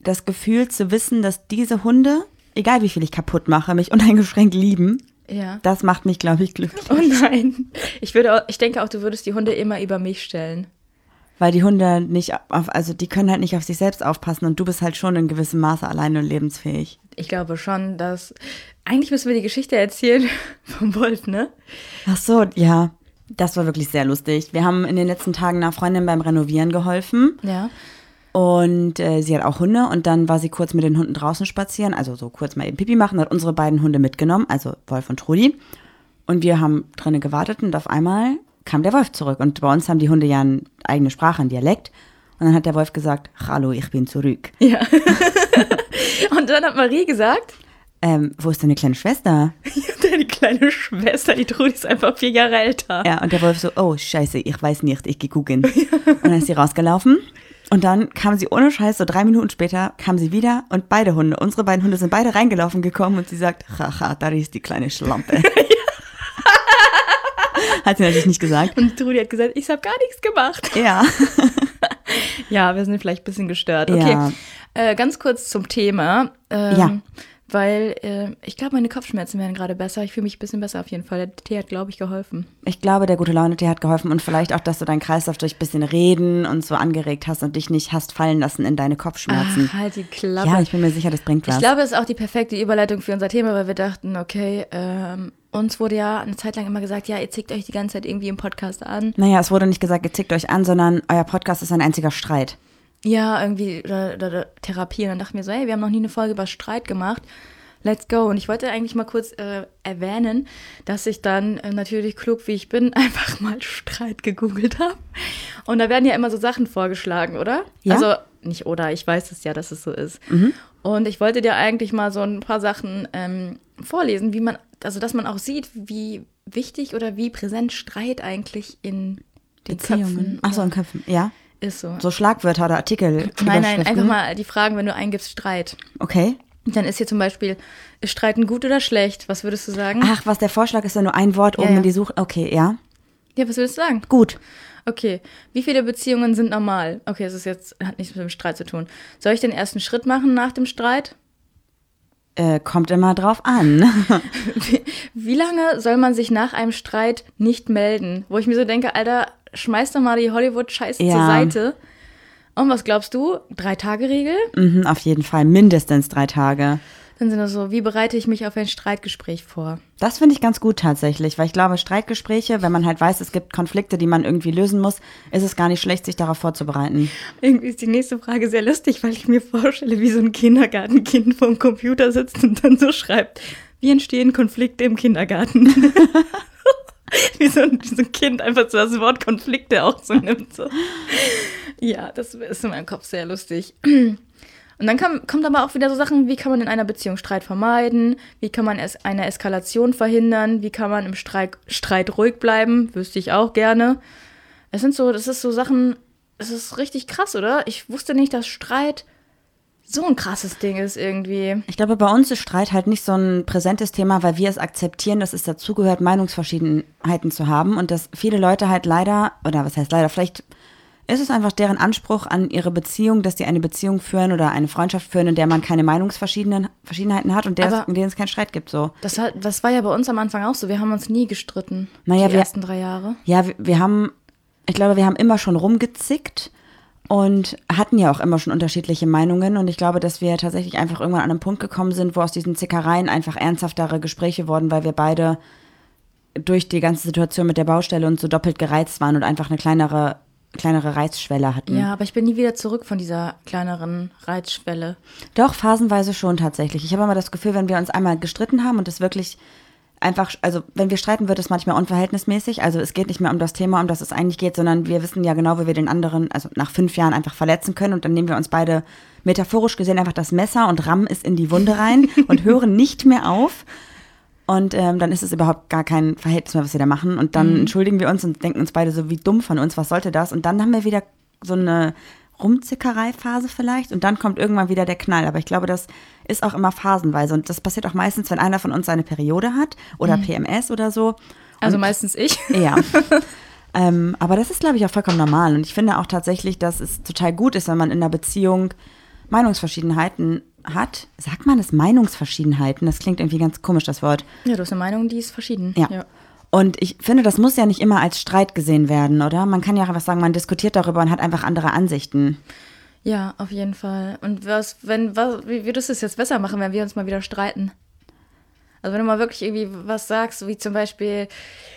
das Gefühl zu wissen, dass diese Hunde, egal wie viel ich kaputt mache, mich uneingeschränkt lieben. Ja. Das macht mich, glaube ich, glücklich. Oh nein. Ich denke auch, du würdest die Hunde immer über mich stellen. Weil die Hunde die können halt nicht auf sich selbst aufpassen und du bist halt schon in gewissem Maße alleine und lebensfähig. Ich glaube schon, dass, eigentlich müssen wir die Geschichte erzählen vom Wolf, ne? Ach so, ja. Das war wirklich sehr lustig. Wir haben in den letzten Tagen einer Freundin beim Renovieren geholfen. Ja. Und sie hat auch Hunde und dann war sie kurz mit den Hunden draußen spazieren, also so kurz mal eben Pipi machen, hat unsere beiden Hunde mitgenommen, also Wolf und Trudi. Und wir haben drinnen gewartet und auf einmal kam der Wolf zurück. Und bei uns haben die Hunde ja eine eigene Sprache, einen Dialekt. Und dann hat der Wolf gesagt, hallo, ich bin zurück. Ja. Und dann hat Marie gesagt, wo ist deine kleine Schwester? Deine kleine Schwester, die Trudi ist einfach 4 Jahre älter. Ja, und der Wolf so, oh, scheiße, ich weiß nicht, ich geh gucken. Und dann ist sie rausgelaufen. Und dann kam sie ohne Scheiß, so 3 Minuten später, kam sie wieder und unsere beiden Hunde sind beide reingelaufen gekommen und sie sagt, haha, da ist die kleine Schlampe. Hat sie natürlich nicht gesagt. Und Trudi hat gesagt, ich habe gar nichts gemacht. Ja. Ja, wir sind vielleicht ein bisschen gestört. Okay, Ja. Ganz kurz zum Thema. Ja. Weil ich glaube, meine Kopfschmerzen werden gerade besser. Ich fühle mich ein bisschen besser auf jeden Fall. Der Tee hat, glaube ich, geholfen. Ich glaube, der gute Laune-Tee hat geholfen und vielleicht auch, dass du deinen Kreislauf durch ein bisschen Reden und so angeregt hast und dich nicht hast fallen lassen in deine Kopfschmerzen. Ach, halt die Klappe. Ja, ich bin mir sicher, das bringt was. Ich glaube, es ist auch die perfekte Überleitung für unser Thema, weil wir dachten, okay, uns wurde ja eine Zeit lang immer gesagt, ja, ihr zickt euch die ganze Zeit irgendwie im Podcast an. Naja, es wurde nicht gesagt, ihr zickt euch an, sondern euer Podcast ist ein einziger Streit. Ja, irgendwie oder Therapie. Und dann dachten wir so, hey, wir haben noch nie eine Folge über Streit gemacht. Let's go. Und ich wollte eigentlich mal kurz erwähnen, dass ich dann natürlich klug wie ich bin, einfach mal Streit gegoogelt habe. Und da werden ja immer so Sachen vorgeschlagen, oder? Ja. Also nicht oder, ich weiß es ja, dass es so ist. Und ich wollte dir eigentlich mal so ein paar Sachen vorlesen, dass man auch sieht, wie wichtig oder wie präsent Streit eigentlich in den Köpfen Ach so, in Köpfen, ja. ist. So Schlagwörter oder Artikel. Nein, Überschriften. einfach mal die Fragen, wenn du eingibst Streit. Okay. Dann ist hier zum Beispiel, ist Streiten gut oder schlecht? Was würdest du sagen? Ach, was der Vorschlag ist, ja nur ein Wort oben ja. in die Suche. Okay, ja. Ja, was würdest du sagen? Gut. Okay, wie viele Beziehungen sind normal? Okay, hat nichts mit dem Streit zu tun. Soll ich den ersten Schritt machen nach dem Streit? Kommt immer drauf an. Wie lange soll man sich nach einem Streit nicht melden? Wo ich mir so denke, Alter, schmeiß doch mal die Hollywood-Scheiße zur Seite. Und was glaubst du? 3-Tage-Regel? Mhm, auf jeden Fall, mindestens 3 Tage. Dann sind das so, wie bereite ich mich auf ein Streitgespräch vor? Das finde ich ganz gut tatsächlich, weil ich glaube, Streitgespräche, wenn man halt weiß, es gibt Konflikte, die man irgendwie lösen muss, ist es gar nicht schlecht, sich darauf vorzubereiten. Irgendwie ist die nächste Frage sehr lustig, weil ich mir vorstelle, wie so ein Kindergartenkind vorm Computer sitzt und dann so schreibt, wie entstehen Konflikte im Kindergarten? wie so ein Kind einfach so das Wort Konflikte auch so nimmt. So. Ja, das ist in meinem Kopf sehr lustig. Und dann kommt aber auch wieder so Sachen, wie kann man in einer Beziehung Streit vermeiden? Wie kann man eine Eskalation verhindern? Wie kann man im Streit ruhig bleiben? Wüsste ich auch gerne. Das ist so Sachen, es ist richtig krass, oder? Ich wusste nicht, dass Streit so ein krasses Ding ist irgendwie. Ich glaube, bei uns ist Streit halt nicht so ein präsentes Thema, weil wir es akzeptieren, dass es dazugehört, Meinungsverschiedenheiten zu haben und dass viele Leute halt leider, oder was heißt leider, vielleicht ist es einfach deren Anspruch an ihre Beziehung, dass die eine Beziehung führen oder eine Freundschaft führen, in der man keine Meinungsverschiedenheiten hat und in denen es keinen Streit gibt. So. Das war ja bei uns am Anfang auch so. Wir haben uns nie gestritten, die ersten 3 Jahre. Ja, wir haben immer schon rumgezickt und hatten ja auch immer schon unterschiedliche Meinungen. Und ich glaube, dass wir tatsächlich einfach irgendwann an einen Punkt gekommen sind, wo aus diesen Zickereien einfach ernsthaftere Gespräche wurden, weil wir beide durch die ganze Situation mit der Baustelle und so doppelt gereizt waren und einfach eine kleinere Reizschwelle hatten. Ja, aber ich bin nie wieder zurück von dieser kleineren Reizschwelle. Doch, phasenweise schon tatsächlich. Ich habe immer das Gefühl, wenn wir uns einmal gestritten haben und es wirklich einfach, also wenn wir streiten, wird es manchmal unverhältnismäßig. Also es geht nicht mehr um das Thema, um das es eigentlich geht, sondern wir wissen ja genau, wie wir den anderen, also nach 5 Jahren einfach verletzen können und dann nehmen wir uns beide metaphorisch gesehen einfach das Messer und rammen es in die Wunde rein und hören nicht mehr auf. Und dann ist es überhaupt gar kein Verhältnis mehr, was wir da machen. Und dann entschuldigen wir uns und denken uns beide so, wie dumm von uns, was sollte das? Und dann haben wir wieder so eine Rumzickerei-Phase vielleicht. Und dann kommt irgendwann wieder der Knall. Aber ich glaube, das ist auch immer phasenweise. Und das passiert auch meistens, wenn einer von uns seine Periode hat oder PMS oder so. Also meistens ich. Ja. Aber das ist, glaube ich, auch vollkommen normal. Und ich finde auch tatsächlich, dass es total gut ist, wenn man in einer Beziehung Meinungsverschiedenheiten hat. Sagt man es Meinungsverschiedenheiten? Das klingt irgendwie ganz komisch, das Wort. Ja, du hast eine Meinung, die ist verschieden. Ja. Und ich finde, das muss ja nicht immer als Streit gesehen werden, oder? Man kann ja auch einfach sagen, man diskutiert darüber und hat einfach andere Ansichten. Ja, auf jeden Fall. Und wie würdest du es jetzt besser machen, wenn wir uns mal wieder streiten? Also wenn du mal wirklich irgendwie was sagst, wie zum Beispiel,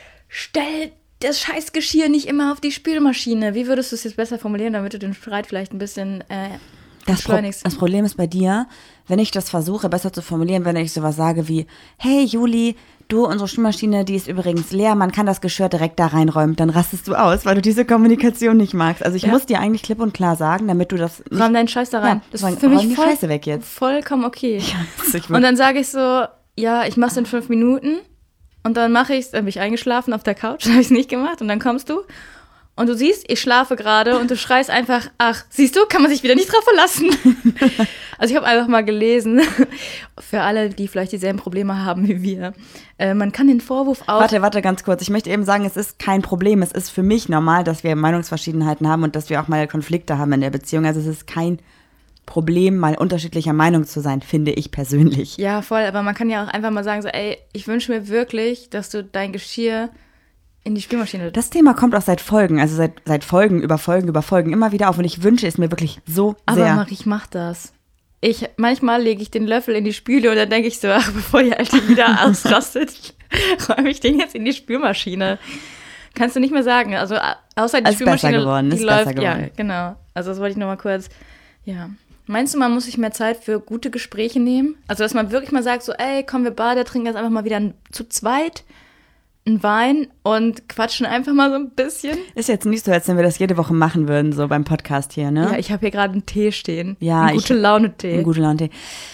stell das Scheißgeschirr nicht immer auf die Spülmaschine. Wie würdest du es jetzt besser formulieren, damit du den Streit vielleicht ein bisschen beschleunigst? Das Problem ist bei dir, wenn ich das versuche, besser zu formulieren, wenn ich sowas sage wie, hey Juli, du, unsere Spülmaschine, die ist übrigens leer, man kann das Geschirr direkt da reinräumen, dann rastest du aus, weil du diese Kommunikation nicht magst. Also ich muss dir eigentlich klipp und klar sagen, damit du das nicht... Räum deinen Scheiß da rein. Ja, das ist für mich die Scheiße weg jetzt. Vollkommen okay. Ja, und dann sage ich so, ja, ich mach's in 5 Minuten und dann dann bin ich eingeschlafen auf der Couch, habe ich es nicht gemacht und dann kommst du und du siehst, ich schlafe gerade und du schreist einfach, ach, siehst du, kann man sich wieder nicht drauf verlassen. Also ich habe einfach mal gelesen, für alle, die vielleicht dieselben Probleme haben wie wir, man kann den Vorwurf auch... Warte, ganz kurz. Ich möchte eben sagen, es ist kein Problem. Es ist für mich normal, dass wir Meinungsverschiedenheiten haben und dass wir auch mal Konflikte haben in der Beziehung. Also es ist kein Problem, mal unterschiedlicher Meinung zu sein, finde ich persönlich. Ja, voll, aber man kann ja auch einfach mal sagen, so, ey, ich wünsche mir wirklich, dass du dein Geschirr in die Spülmaschine... Das Thema kommt auch seit Folgen, also seit Folgen über Folgen immer wieder auf und ich wünsche es mir wirklich so sehr. Aber Marie, ich mach das. Manchmal lege ich den Löffel in die Spüle und dann denke ich so, ach, bevor die Alte wieder ausrastet, räume ich den jetzt in die Spülmaschine. Kannst du nicht mehr sagen. Also außer die Spülmaschine, besser geworden, die läuft. Ja, genau. Also das wollte ich noch mal kurz, ja. Meinst du, man muss sich mehr Zeit für gute Gespräche nehmen? Also dass man wirklich mal sagt so, ey, komm, wir beide trinken jetzt einfach mal wieder zu zweit einen Wein und quatschen einfach mal so ein bisschen. Ist jetzt nicht so, als wenn wir das jede Woche machen würden, so beim Podcast hier, ne? Ja, ich habe hier gerade einen Tee stehen. Ja, einen Gute-Laune-Tee. Einen Gute-Laune-Tee.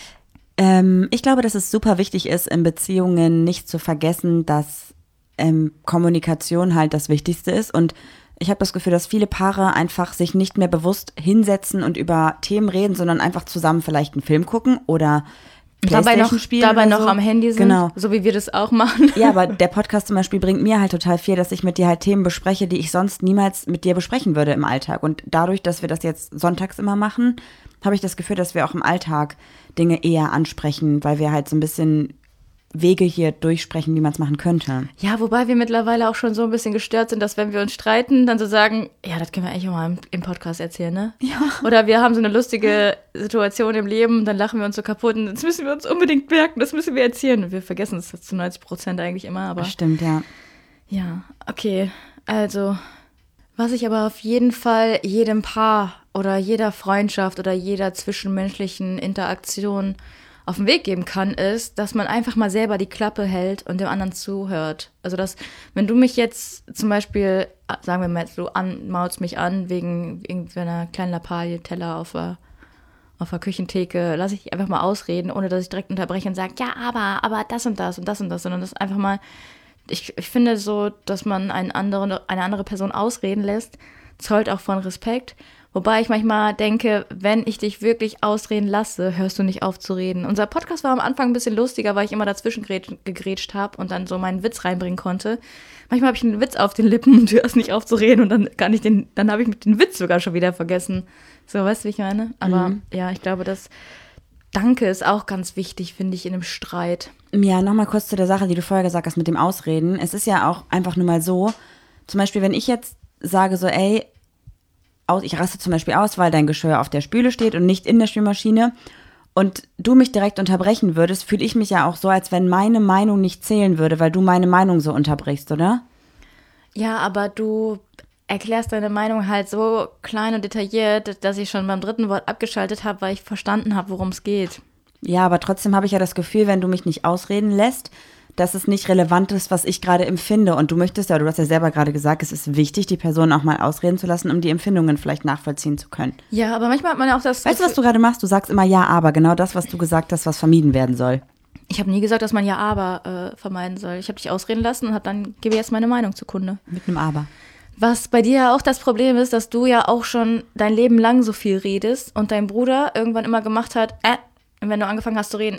Ich glaube, dass es super wichtig ist, in Beziehungen nicht zu vergessen, dass Kommunikation halt das Wichtigste ist. Und ich habe das Gefühl, dass viele Paare einfach sich nicht mehr bewusst hinsetzen und über Themen reden, sondern einfach zusammen vielleicht einen Film gucken oder PlayStation spielen. Dabei noch so. am Handy sind, genau. So wie wir das auch machen. Ja, aber der Podcast zum Beispiel bringt mir halt total viel, dass ich mit dir halt Themen bespreche, die ich sonst niemals mit dir besprechen würde im Alltag. Und dadurch, dass wir das jetzt sonntags immer machen, habe ich das Gefühl, dass wir auch im Alltag Dinge eher ansprechen, weil wir halt so ein bisschen Wege hier durchsprechen, wie man es machen könnte. Ja, wobei wir mittlerweile auch schon so ein bisschen gestört sind, dass wenn wir uns streiten, dann so sagen, ja, das können wir eigentlich auch mal im Podcast erzählen, ne? Ja. Oder wir haben so eine lustige Situation im Leben, dann lachen wir uns so kaputt und das müssen wir uns unbedingt merken, das müssen wir erzählen. Und wir vergessen es zu 90% eigentlich immer, aber... Das stimmt, ja. Ja, okay. Also, was ich aber auf jeden Fall jedem Paar oder jeder Freundschaft oder jeder zwischenmenschlichen Interaktion auf den Weg geben kann, ist, dass man einfach mal selber die Klappe hält und dem anderen zuhört. Also, dass, wenn du mich jetzt zum Beispiel, sagen wir mal, du maulst mich an wegen irgendeiner kleinen Lappalie, Teller auf der Küchentheke, lasse ich dich einfach mal ausreden, ohne dass ich direkt unterbreche und sage, ja, aber das und das und das und das, sondern das einfach mal, ich finde so, dass man eine andere Person ausreden lässt, zollt auch von Respekt. Wobei ich manchmal denke, wenn ich dich wirklich ausreden lasse, hörst du nicht auf zu reden. Unser Podcast war am Anfang ein bisschen lustiger, weil ich immer dazwischen gegrätscht habe und dann so meinen Witz reinbringen konnte. Manchmal habe ich einen Witz auf den Lippen und du hörst nicht auf zu reden und dann habe ich den Witz sogar schon wieder vergessen. So, weißt du, wie ich meine? Aber ja, ich glaube, das Danke ist auch ganz wichtig, finde ich, in einem Streit. Ja, nochmal kurz zu der Sache, die du vorher gesagt hast mit dem Ausreden. Es ist ja auch einfach nur mal so, zum Beispiel, wenn ich jetzt sage so, ey, ich raste zum Beispiel aus, weil dein Geschirr auf der Spüle steht und nicht in der Spülmaschine und du mich direkt unterbrechen würdest, fühle ich mich ja auch so, als wenn meine Meinung nicht zählen würde, weil du meine Meinung so unterbrichst, oder? Ja, aber du erklärst deine Meinung halt so klein und detailliert, dass ich schon beim 3. Wort abgeschaltet habe, weil ich verstanden habe, worum es geht. Ja, aber trotzdem habe ich ja das Gefühl, wenn du mich nicht ausreden lässt, dass es nicht relevant ist, was ich gerade empfinde. Und du hast ja selber gerade gesagt, es ist wichtig, die Person auch mal ausreden zu lassen, um die Empfindungen vielleicht nachvollziehen zu können. Ja, aber manchmal hat man ja auch das... Weißt du, was du gerade machst? Du sagst immer ja, aber. Genau das, was du gesagt hast, was vermieden werden soll. Ich habe nie gesagt, dass man ja, aber vermeiden soll. Ich habe dich ausreden lassen und gebe jetzt meine Meinung zukunde. Mit einem Aber. Was bei dir ja auch das Problem ist, dass du ja auch schon dein Leben lang so viel redest und dein Bruder irgendwann immer gemacht hat, und wenn du angefangen hast zu reden,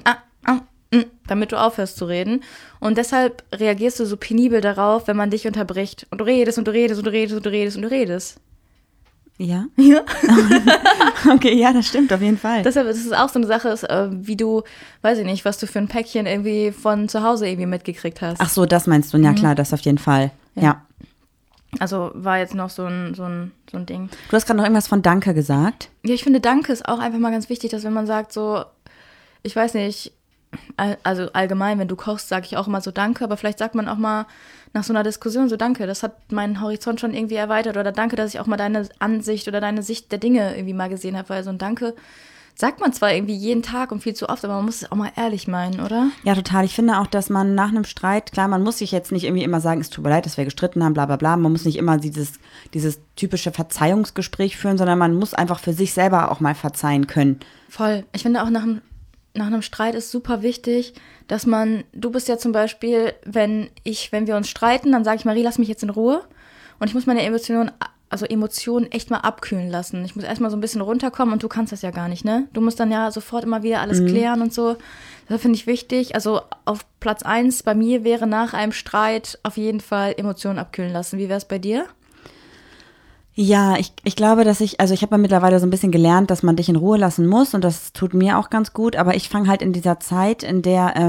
damit du aufhörst zu reden. Und deshalb reagierst du so penibel darauf, wenn man dich unterbricht. Und du redest und du redest und du redest und du redest und du redest. Ja? Ja. Okay, ja, das stimmt, auf jeden Fall. Deshalb ist es auch so eine Sache, ist, wie du, weiß ich nicht, was du für ein Päckchen irgendwie von zu Hause irgendwie mitgekriegt hast. Ach so, das meinst du. Ja, klar, das auf jeden Fall. Ja. Also war jetzt noch so ein Ding. Du hast gerade noch irgendwas von Danke gesagt. Ja, ich finde, Danke ist auch einfach mal ganz wichtig, dass wenn man sagt so, ich weiß nicht, also allgemein, wenn du kochst, sage ich auch immer so Danke, aber vielleicht sagt man auch mal nach so einer Diskussion so Danke, das hat meinen Horizont schon irgendwie erweitert oder Danke, dass ich auch mal deine Ansicht oder deine Sicht der Dinge irgendwie mal gesehen habe, weil so ein Danke sagt man zwar irgendwie jeden Tag und viel zu oft, aber man muss es auch mal ehrlich meinen, oder? Ja, total. Ich finde auch, dass man nach einem Streit, klar, man muss sich jetzt nicht irgendwie immer sagen, es tut mir leid, dass wir gestritten haben, bla bla bla. Man muss nicht immer dieses typische Verzeihungsgespräch führen, sondern man muss einfach für sich selber auch mal verzeihen können. Voll. Ich finde auch nach einem Streit ist super wichtig, dass du bist ja zum Beispiel, wenn wir uns streiten, dann sage ich, Marie, lass mich jetzt in Ruhe und ich muss meine Emotionen echt mal abkühlen lassen. Ich muss erstmal so ein bisschen runterkommen und du kannst das ja gar nicht, ne? Du musst dann ja sofort immer wieder alles klären und so. Das finde ich wichtig. Also auf Platz 1 bei mir wäre nach einem Streit auf jeden Fall Emotionen abkühlen lassen. Wie wäre es bei dir? Ja, ich glaube, dass ich habe ja mittlerweile so ein bisschen gelernt, dass man dich in Ruhe lassen muss und das tut mir auch ganz gut, aber ich fange halt in dieser Zeit, in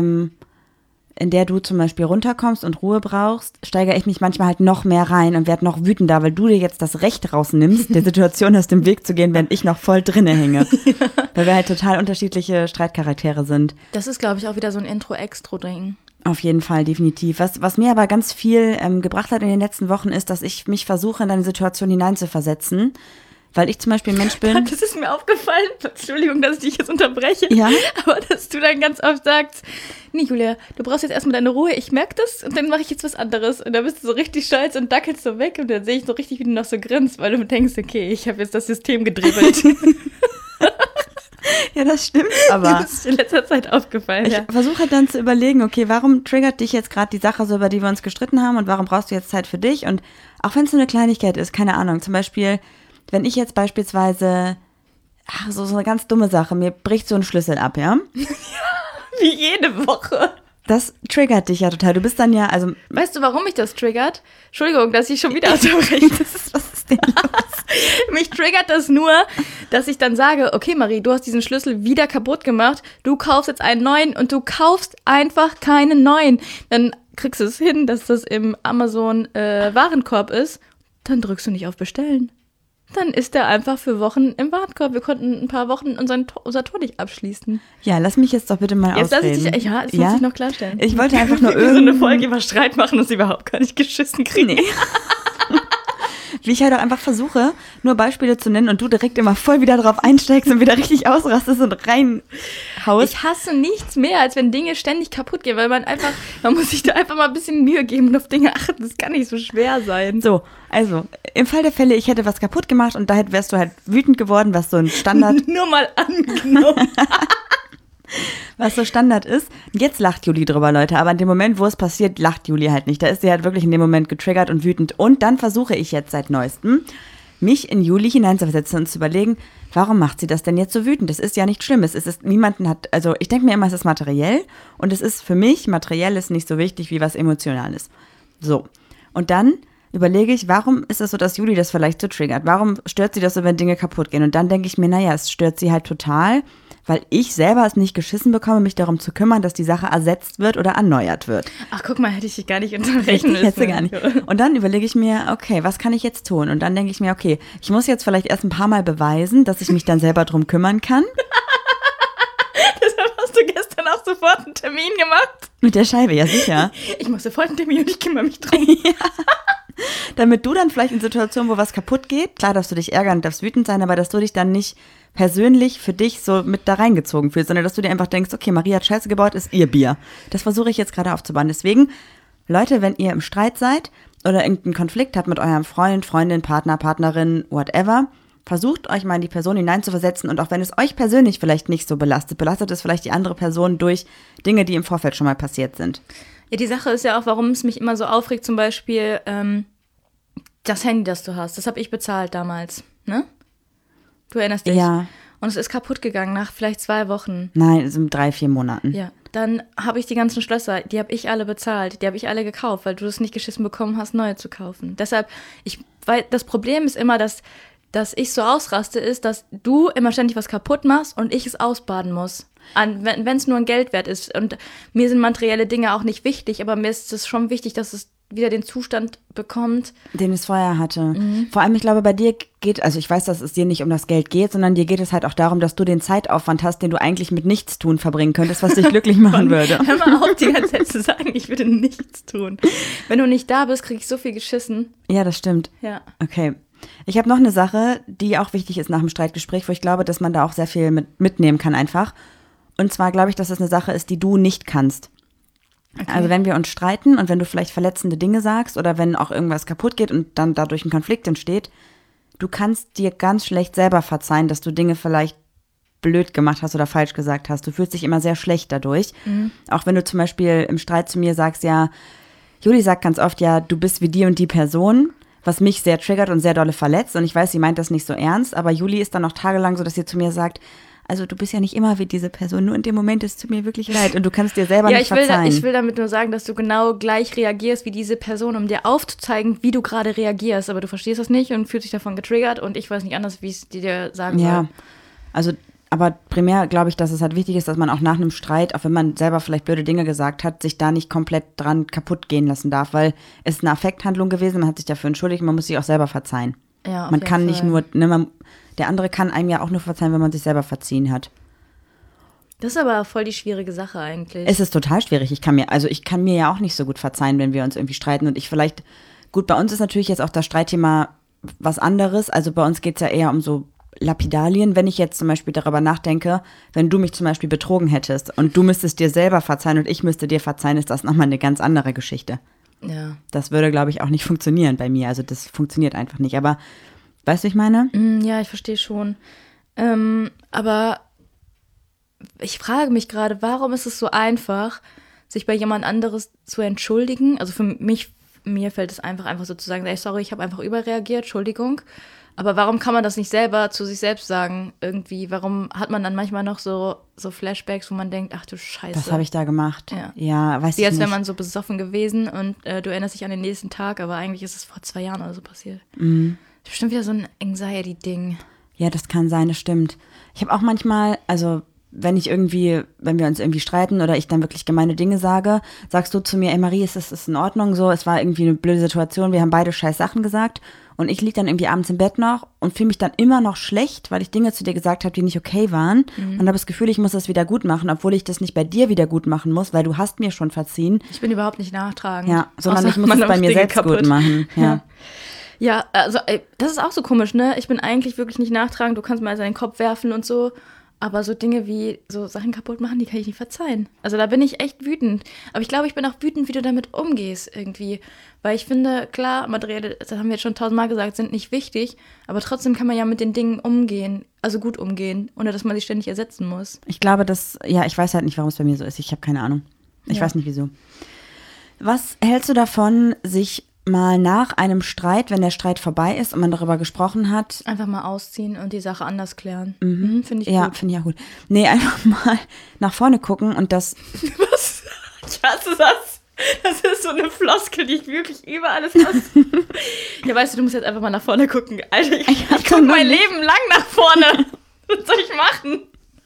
der du zum Beispiel runterkommst und Ruhe brauchst, steigere ich mich manchmal halt noch mehr rein und werde noch wütender, weil du dir jetzt das Recht rausnimmst, der Situation aus dem Weg zu gehen, während ich noch voll drinne hänge. Weil wir halt total unterschiedliche Streitcharaktere sind. Das ist, glaube ich, auch wieder so ein Intro-Extro-Ding. Auf jeden Fall, definitiv. Was mir aber ganz viel gebracht hat in den letzten Wochen ist, dass ich mich versuche, in deine Situation hineinzuversetzen. Weil ich zum Beispiel ein Mensch bin. Das ist mir aufgefallen. Entschuldigung, dass ich dich jetzt unterbreche. Ja. Aber dass du dann ganz oft sagst, nee, Julia, du brauchst jetzt erstmal deine Ruhe, ich merke das und dann mache ich jetzt was anderes. Und dann bist du so richtig stolz und dackelst so weg und dann sehe ich so richtig, wie du noch so grinst, weil du denkst, okay, ich habe jetzt das System gedribbelt. Ja, das stimmt, aber das ist in letzter Zeit aufgefallen. ich versuche halt dann zu überlegen, okay, warum triggert dich jetzt gerade die Sache so, über die wir uns gestritten haben und warum brauchst du jetzt Zeit für dich? Und auch wenn es so eine Kleinigkeit ist, keine Ahnung, zum Beispiel, wenn ich jetzt beispielsweise, so eine ganz dumme Sache, mir bricht so ein Schlüssel ab, ja? Wie jede Woche. Das triggert dich ja total. Du bist dann ja, also... Weißt du, warum mich das triggert? Entschuldigung, dass ich schon wieder unterbreche. Was ist denn los? Mich triggert das nur, dass ich dann sage, okay Marie, du hast diesen Schlüssel wieder kaputt gemacht, du kaufst jetzt einen neuen und du kaufst einfach keinen neuen. Dann kriegst du es hin, dass das im Amazon Warenkorb ist, dann drückst du nicht auf Bestellen. Dann ist der einfach für Wochen im Warenkorb. Wir konnten ein paar Wochen unser Tor nicht abschließen. Ja, lass mich jetzt doch bitte mal jetzt ausreden. Das muss ich noch klarstellen. Ich wollte einfach nur so eine Folge über Streit machen und sie überhaupt gar nicht geschissen kriegen. Nee. Wie ich halt auch einfach versuche, nur Beispiele zu nennen und du direkt immer voll wieder drauf einsteigst und wieder richtig ausrastest und reinhaust. Ich hasse nichts mehr, als wenn Dinge ständig kaputt gehen, weil man muss sich da einfach mal ein bisschen Mühe geben und auf Dinge achten. Das kann nicht so schwer sein. So, also, im Fall der Fälle, ich hätte was kaputt gemacht und da wärst du halt wütend geworden, was so ein Standard... Nur mal angenommen. Was so Standard ist. Jetzt lacht Juli drüber, Leute, aber in dem Moment, wo es passiert, lacht Juli halt nicht. Da ist sie halt wirklich in dem Moment getriggert und wütend. Und dann versuche ich jetzt seit Neuestem, mich in Juli hineinzuversetzen und zu überlegen, warum macht sie das denn jetzt so wütend? Das ist ja nicht schlimm. Also ich denke mir immer, es ist materiell und es ist für mich, materiell ist nicht so wichtig wie was Emotionales. So. Und dann überlege ich, warum ist es so, dass Juli das vielleicht so triggert? Warum stört sie das so, wenn Dinge kaputt gehen? Und dann denke ich mir, naja, es stört sie halt total, weil ich selber es nicht geschissen bekomme, mich darum zu kümmern, dass die Sache ersetzt wird oder erneuert wird. Ach, guck mal, hätte ich dich gar nicht unterbrechen müssen. Hätte gar nicht. Und dann überlege ich mir, okay, was kann ich jetzt tun? Und dann denke ich mir, okay, ich muss jetzt vielleicht erst ein paar Mal beweisen, dass ich mich dann selber drum kümmern kann. Deshalb hast du gestern auch sofort einen Termin gemacht. Mit der Scheibe, ja sicher. Ich mache sofort einen Termin und ich kümmere mich drum. Ja. Damit du dann vielleicht in Situationen, wo was kaputt geht, klar darfst du dich ärgern, darfst wütend sein, aber dass du dich dann nicht persönlich für dich so mit da reingezogen fühlst, sondern dass du dir einfach denkst, okay, Maria hat Scheiße gebaut, ist ihr Bier. Das versuche ich jetzt gerade aufzubauen. Deswegen, Leute, wenn ihr im Streit seid oder irgendeinen Konflikt habt mit eurem Freund, Freundin, Partner, Partnerin, whatever, versucht euch mal in die Person hineinzuversetzen und auch wenn es euch persönlich vielleicht nicht so belastet es vielleicht die andere Person durch Dinge, die im Vorfeld schon mal passiert sind. Ja, die Sache ist ja auch, warum es mich immer so aufregt, zum Beispiel das Handy, das du hast. Das habe ich bezahlt damals, ne? Du erinnerst dich? Ja. Und es ist kaputt gegangen nach vielleicht 2 Wochen. Nein, es sind 3-4 Monaten. Ja, dann habe ich die ganzen Schlösser, die habe ich alle bezahlt, die habe ich alle gekauft, weil du es nicht geschissen bekommen hast, neue zu kaufen. Deshalb, weil das Problem ist immer, dass dass ich so ausraste, ist, dass du immer ständig was kaputt machst und ich es ausbaden muss. Wenn es nur ein Geldwert ist. Und mir sind materielle Dinge auch nicht wichtig, aber mir ist es schon wichtig, dass es wieder den Zustand bekommt, den es vorher hatte. Vor allem, ich glaube, bei dir geht, also ich weiß, dass es dir nicht um das Geld geht, sondern dir geht es halt auch darum, dass du den Zeitaufwand hast, den du eigentlich mit Nichtstun verbringen könntest, was dich glücklich machen würde. Hör mal auf, die ganze Zeit zu sagen, ich würde nichts tun. Wenn du nicht da bist, krieg ich so viel geschissen. Ja, das stimmt. Ja. Okay. Ich habe noch eine Sache, die auch wichtig ist nach dem Streitgespräch, wo ich glaube, dass man da auch sehr viel mitnehmen kann einfach. Und zwar glaube ich, dass das eine Sache ist, die du nicht kannst. Okay. Also wenn wir uns streiten und wenn du vielleicht verletzende Dinge sagst oder wenn auch irgendwas kaputt geht und dann dadurch ein Konflikt entsteht, du kannst dir ganz schlecht selber verzeihen, dass du Dinge vielleicht blöd gemacht hast oder falsch gesagt hast. Du fühlst dich immer sehr schlecht dadurch. Auch wenn du zum Beispiel im Streit zu mir sagst, ja, Juli sagt ganz oft, ja, du bist wie die und die Person, was mich sehr triggert und sehr dolle verletzt. Und ich weiß, sie meint das nicht so ernst, aber Juli ist dann noch tagelang so, dass sie zu mir sagt, also du bist ja nicht immer wie diese Person, nur in dem Moment ist es zu mir wirklich leid und du kannst dir selber nicht verzeihen. Ich will damit nur sagen, dass du genau gleich reagierst wie diese Person, um dir aufzuzeigen, wie du gerade reagierst. Aber du verstehst das nicht und fühlst dich davon getriggert und ich weiß nicht anders, wie es dir sagen soll. Ja, also aber primär glaube ich, dass es halt wichtig ist, dass man auch nach einem Streit, auch wenn man selber vielleicht blöde Dinge gesagt hat, sich da nicht komplett dran kaputt gehen lassen darf, weil es ist eine Affekthandlung gewesen, man hat sich dafür entschuldigt, man muss sich auch selber verzeihen. Ja, man kann nicht nur, ne, der andere kann einem ja auch nur verzeihen, wenn man sich selber verziehen hat. Das ist aber voll die schwierige Sache eigentlich. Es ist total schwierig. Ich kann mir ja auch nicht so gut verzeihen, wenn wir uns irgendwie streiten und ich vielleicht, gut, bei uns ist natürlich jetzt auch das Streitthema was anderes, also bei uns geht es ja eher um so Lapidalien, wenn ich jetzt zum Beispiel darüber nachdenke, wenn du mich zum Beispiel betrogen hättest und du müsstest dir selber verzeihen und ich müsste dir verzeihen, ist das nochmal eine ganz andere Geschichte. Ja. Das würde, glaube ich, auch nicht funktionieren bei mir. Also das funktioniert einfach nicht. Aber weißt du, was ich meine? Ja, ich verstehe schon. Aber ich frage mich gerade, warum ist es so einfach, sich bei jemand anderes zu entschuldigen? Also für mir fällt es einfach so zu sagen, ey, sorry, ich habe einfach überreagiert, Entschuldigung. Aber warum kann man das nicht selber zu sich selbst sagen? Irgendwie, warum hat man dann manchmal noch so Flashbacks, wo man denkt, ach du Scheiße. Was habe ich da gemacht? Ja, weiß ich nicht. Wie als wäre man so besoffen gewesen und du erinnerst dich an den nächsten Tag, aber eigentlich ist es vor 2 Jahren oder so passiert. Das ist bestimmt wieder so ein Anxiety-Ding. Ja, das kann sein, das stimmt. Ich habe auch manchmal, also wenn wir uns irgendwie streiten oder ich dann wirklich gemeine Dinge sage, sagst du zu mir, ey Marie, ist in Ordnung so, es war irgendwie eine blöde Situation, wir haben beide scheiß Sachen gesagt und ich liege dann irgendwie abends im Bett noch und fühle mich dann immer noch schlecht, weil ich Dinge zu dir gesagt habe, die nicht okay waren und habe das Gefühl, ich muss das wieder gut machen, obwohl ich das nicht bei dir wieder gut machen muss, weil du hast mir schon verziehen. Ich bin überhaupt nicht nachtragend. Ja, sondern ich muss es bei mir selbst gut machen. Ja. Ja, also das ist auch so komisch, ne? Ich bin eigentlich wirklich nicht nachtragend, du kannst mir also in den Kopf werfen und so. Aber so Dinge wie so Sachen kaputt machen, die kann ich nicht verzeihen. Also da bin ich echt wütend. Aber ich glaube, ich bin auch wütend, wie du damit umgehst irgendwie. Weil ich finde, klar, materielle, das haben wir jetzt schon 1000-mal gesagt, sind nicht wichtig. Aber trotzdem kann man ja mit den Dingen umgehen, also gut umgehen, ohne dass man sie ständig ersetzen muss. Ich glaube, ich weiß halt nicht, warum es bei mir so ist. Ich habe keine Ahnung. Ich weiß nicht, wieso. Was hältst du davon, sich mal nach einem Streit, wenn der Streit vorbei ist und man darüber gesprochen hat. Einfach mal ausziehen und die Sache anders klären. Finde ich gut. Ja, finde ich auch gut. Nee, einfach mal nach vorne gucken und das... Was? Ich hasse das. Das ist so eine Floskel, die ich wirklich über alles hasse. Ja, weißt du, du musst jetzt einfach mal nach vorne gucken. Alter, ich gucke mein Leben lang nach vorne. Was soll ich machen?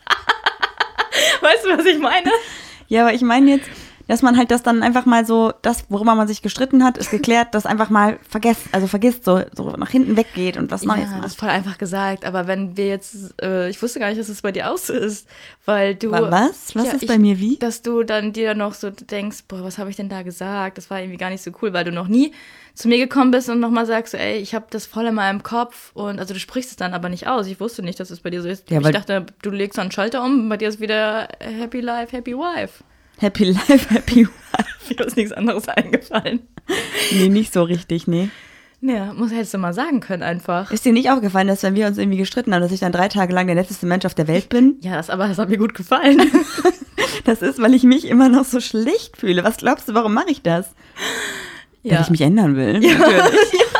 Weißt du, was ich meine? Ja, aber ich meine jetzt... Dass man halt das dann einfach mal so, das, worüber man sich gestritten hat, ist geklärt, das einfach mal vergisst, so nach hinten weggeht und was Neues macht. Ja, das ist voll einfach gesagt, aber wenn wir jetzt, ich wusste gar nicht, dass es bei dir auch so ist, weil du... Was? Was ist bei mir wie? Dass du dann dir noch so denkst, boah, was habe ich denn da gesagt? Das war irgendwie gar nicht so cool, weil du noch nie zu mir gekommen bist und nochmal sagst, so, ey, ich habe das voll in meinem Kopf und also du sprichst es dann aber nicht aus. Ich wusste nicht, dass es bei dir so ist. Ja, ich dachte, du legst so einen Schalter um, bei dir ist wieder Happy Life, Happy Wife. Happy Life, Happy Wife. Mir ist nichts anderes eingefallen. Nee, nicht so richtig, nee. Ja, hättest du mal sagen können einfach. Ist dir nicht aufgefallen, dass wenn wir uns irgendwie gestritten haben, dass ich dann 3 Tage lang der netteste Mensch auf der Welt bin? Ja, das hat mir gut gefallen. Das ist, weil ich mich immer noch so schlecht fühle. Was glaubst du, warum mache ich das? Ja. Weil ich mich ändern will. Ja. Natürlich. Ja.